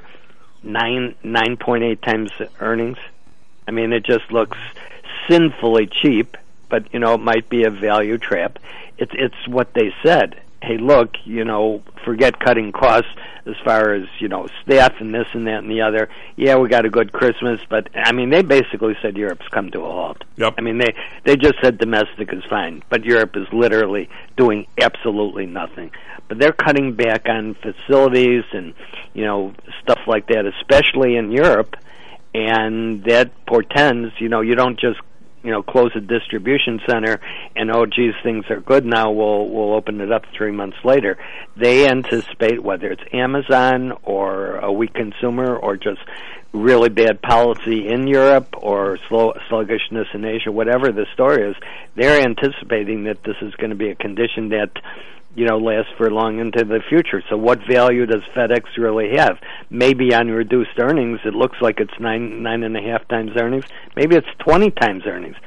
Speaker 3: 9.8 times earnings. I mean, it just looks sinfully cheap. But it might be a value trap. It's what they said. Hey, look, forget cutting costs as far as staff and this and that and the other. Yeah, we got a good Christmas, but I mean, they basically said Europe's come to a halt.
Speaker 7: Yep.
Speaker 3: I mean, they just said domestic is fine, but Europe is literally doing absolutely nothing. But they're cutting back on facilities and stuff like that, especially in Europe, and that portends you don't just close a distribution center and, oh, geez, things are good now, we'll open it up 3 months later. They anticipate, whether it's Amazon or a weak consumer or just really bad policy in Europe or sluggishness in Asia, whatever the story is, they're anticipating that this is going to be a condition that last for long into the future. So what value does FedEx really have? Maybe on reduced earnings, it looks like it's 9.5 times earnings. Maybe it's 20 times earnings.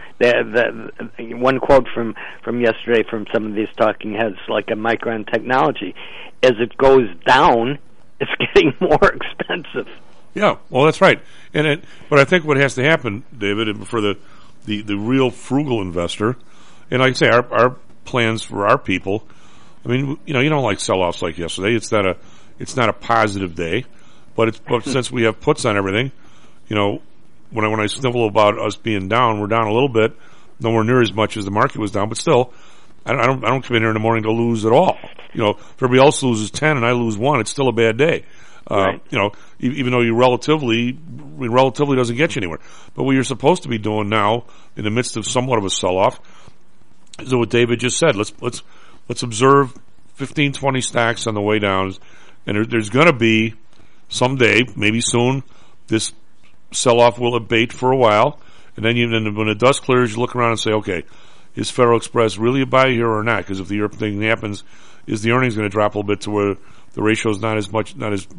Speaker 3: One quote from yesterday from some of these talking heads, like a Micron Technology, as it goes down, it's getting more expensive.
Speaker 7: Yeah, well, that's right. But I think what has to happen, David, for the real frugal investor, and like I say, our plans for our people. I mean, you don't like sell-offs like yesterday. It's not a positive day, but since we have puts on everything, when I snivel about us being down, we're down a little bit, nowhere near as much as the market was down, but still, I don't come in here in the morning to lose at all. If everybody else loses 10 and I lose 1, it's still a bad day.
Speaker 3: Right.
Speaker 7: Even though you relatively doesn't get you anywhere. But what you're supposed to be doing now, in the midst of somewhat of a sell-off, is what David just said. Let's observe 15, 20 stacks on the way down, and there's going to be someday, maybe soon, this sell-off will abate for a while, and then when the dust clears, you look around and say, okay, is Federal Express really a buy here or not? Because if the Europe thing happens, is the earnings going to drop a little bit to where the ratio is not as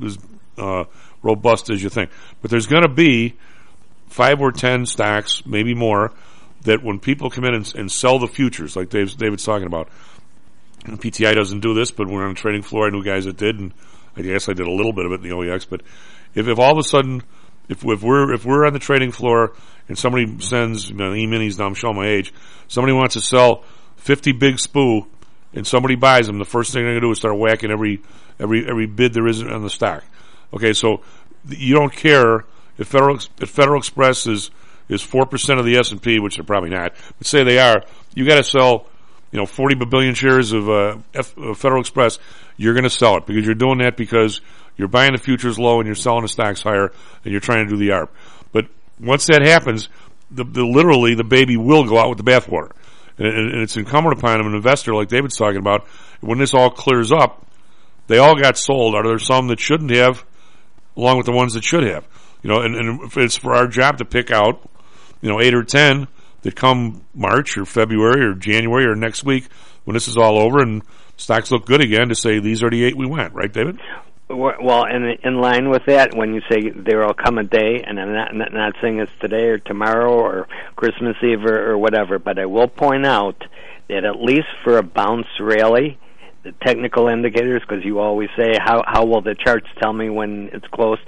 Speaker 7: robust as you think? But there's going to be 5 or 10 stacks, maybe more, that when people come in and sell the futures, like David's talking about. And PTI doesn't do this, but we're on the trading floor. I knew guys that did, and I guess I did a little bit of it in the OEX. But if all of a sudden, if we're on the trading floor and somebody sends E-minis, now I'm showing my age, somebody wants to sell 50 big SPOO, and somebody buys them, the first thing they're going to do is start whacking every bid there is on the stock. Okay, so you don't care if Federal Express is 4% of the S&P, which they're probably not, but say they are, you got to sell, 40 billion shares of Federal Express. You're going to sell it because you're doing that because you're buying the futures low and you're selling the stocks higher and you're trying to do the ARB. But once that happens, literally the baby will go out with the bathwater. And it's incumbent upon an investor like David's talking about, when this all clears up, they all got sold. Are there some that shouldn't have, along with the ones that should have? And if it's for our job to pick out, 8 or 10 that come March or February or January or next week when this is all over and stocks look good again, to say these are the 8 we went, right, David?
Speaker 3: Well, in line with that, when you say there will come a day, and I'm not saying it's today or tomorrow or Christmas Eve or whatever, but I will point out that at least for a bounce rally, the technical indicators, because you always say, how will the charts tell me when it's close?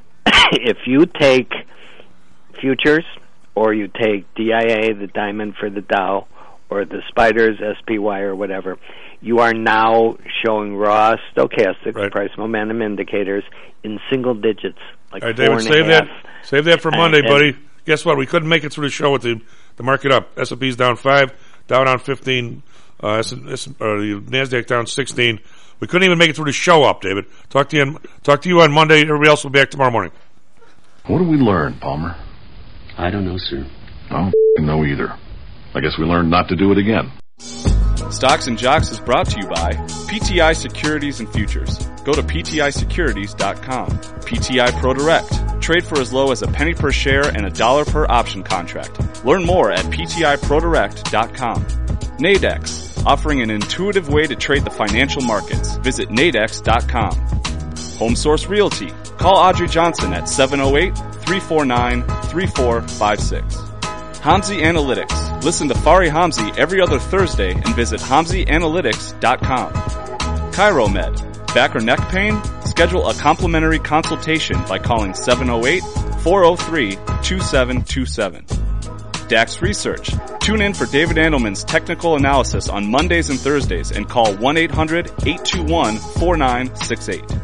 Speaker 3: If you take futures, or you take DIA, the diamond for the Dow, or the Spiders, SPY, or whatever, you are now showing raw stochastics, price momentum indicators, in single digits. Like all right, David,
Speaker 7: save that for Monday, buddy. Guess what? We couldn't make it through the show with the market up. S&P's down 5, Dow down 15, the NASDAQ down 16. We couldn't even make it through the show up, David. Talk to you on Monday. Everybody else will be back tomorrow morning.
Speaker 2: What did we learn, Palmer?
Speaker 22: I don't know, sir.
Speaker 2: I don't know either. I guess we learned not to do it again.
Speaker 14: Stocks and Jocks is brought to you by PTI Securities and Futures. Go to PTIsecurities.com. PTI ProDirect. Trade for as low as a penny per share and $1 per option contract. Learn more at PTIProDirect.com. Nadex. Offering an intuitive way to trade the financial markets. Visit Nadex.com. HomeSource Realty. Call Audrey Johnson at 708-349-3456. Hamzy Analytics. Listen to Fari Hamzy every other Thursday and visit HamzyAnalytics.com. ChiroMed. Back or neck pain? Schedule a complimentary consultation by calling 708-403-2727. DAX Research. Tune in for David Andelman's technical analysis on Mondays and Thursdays and call 1-800-821-4968.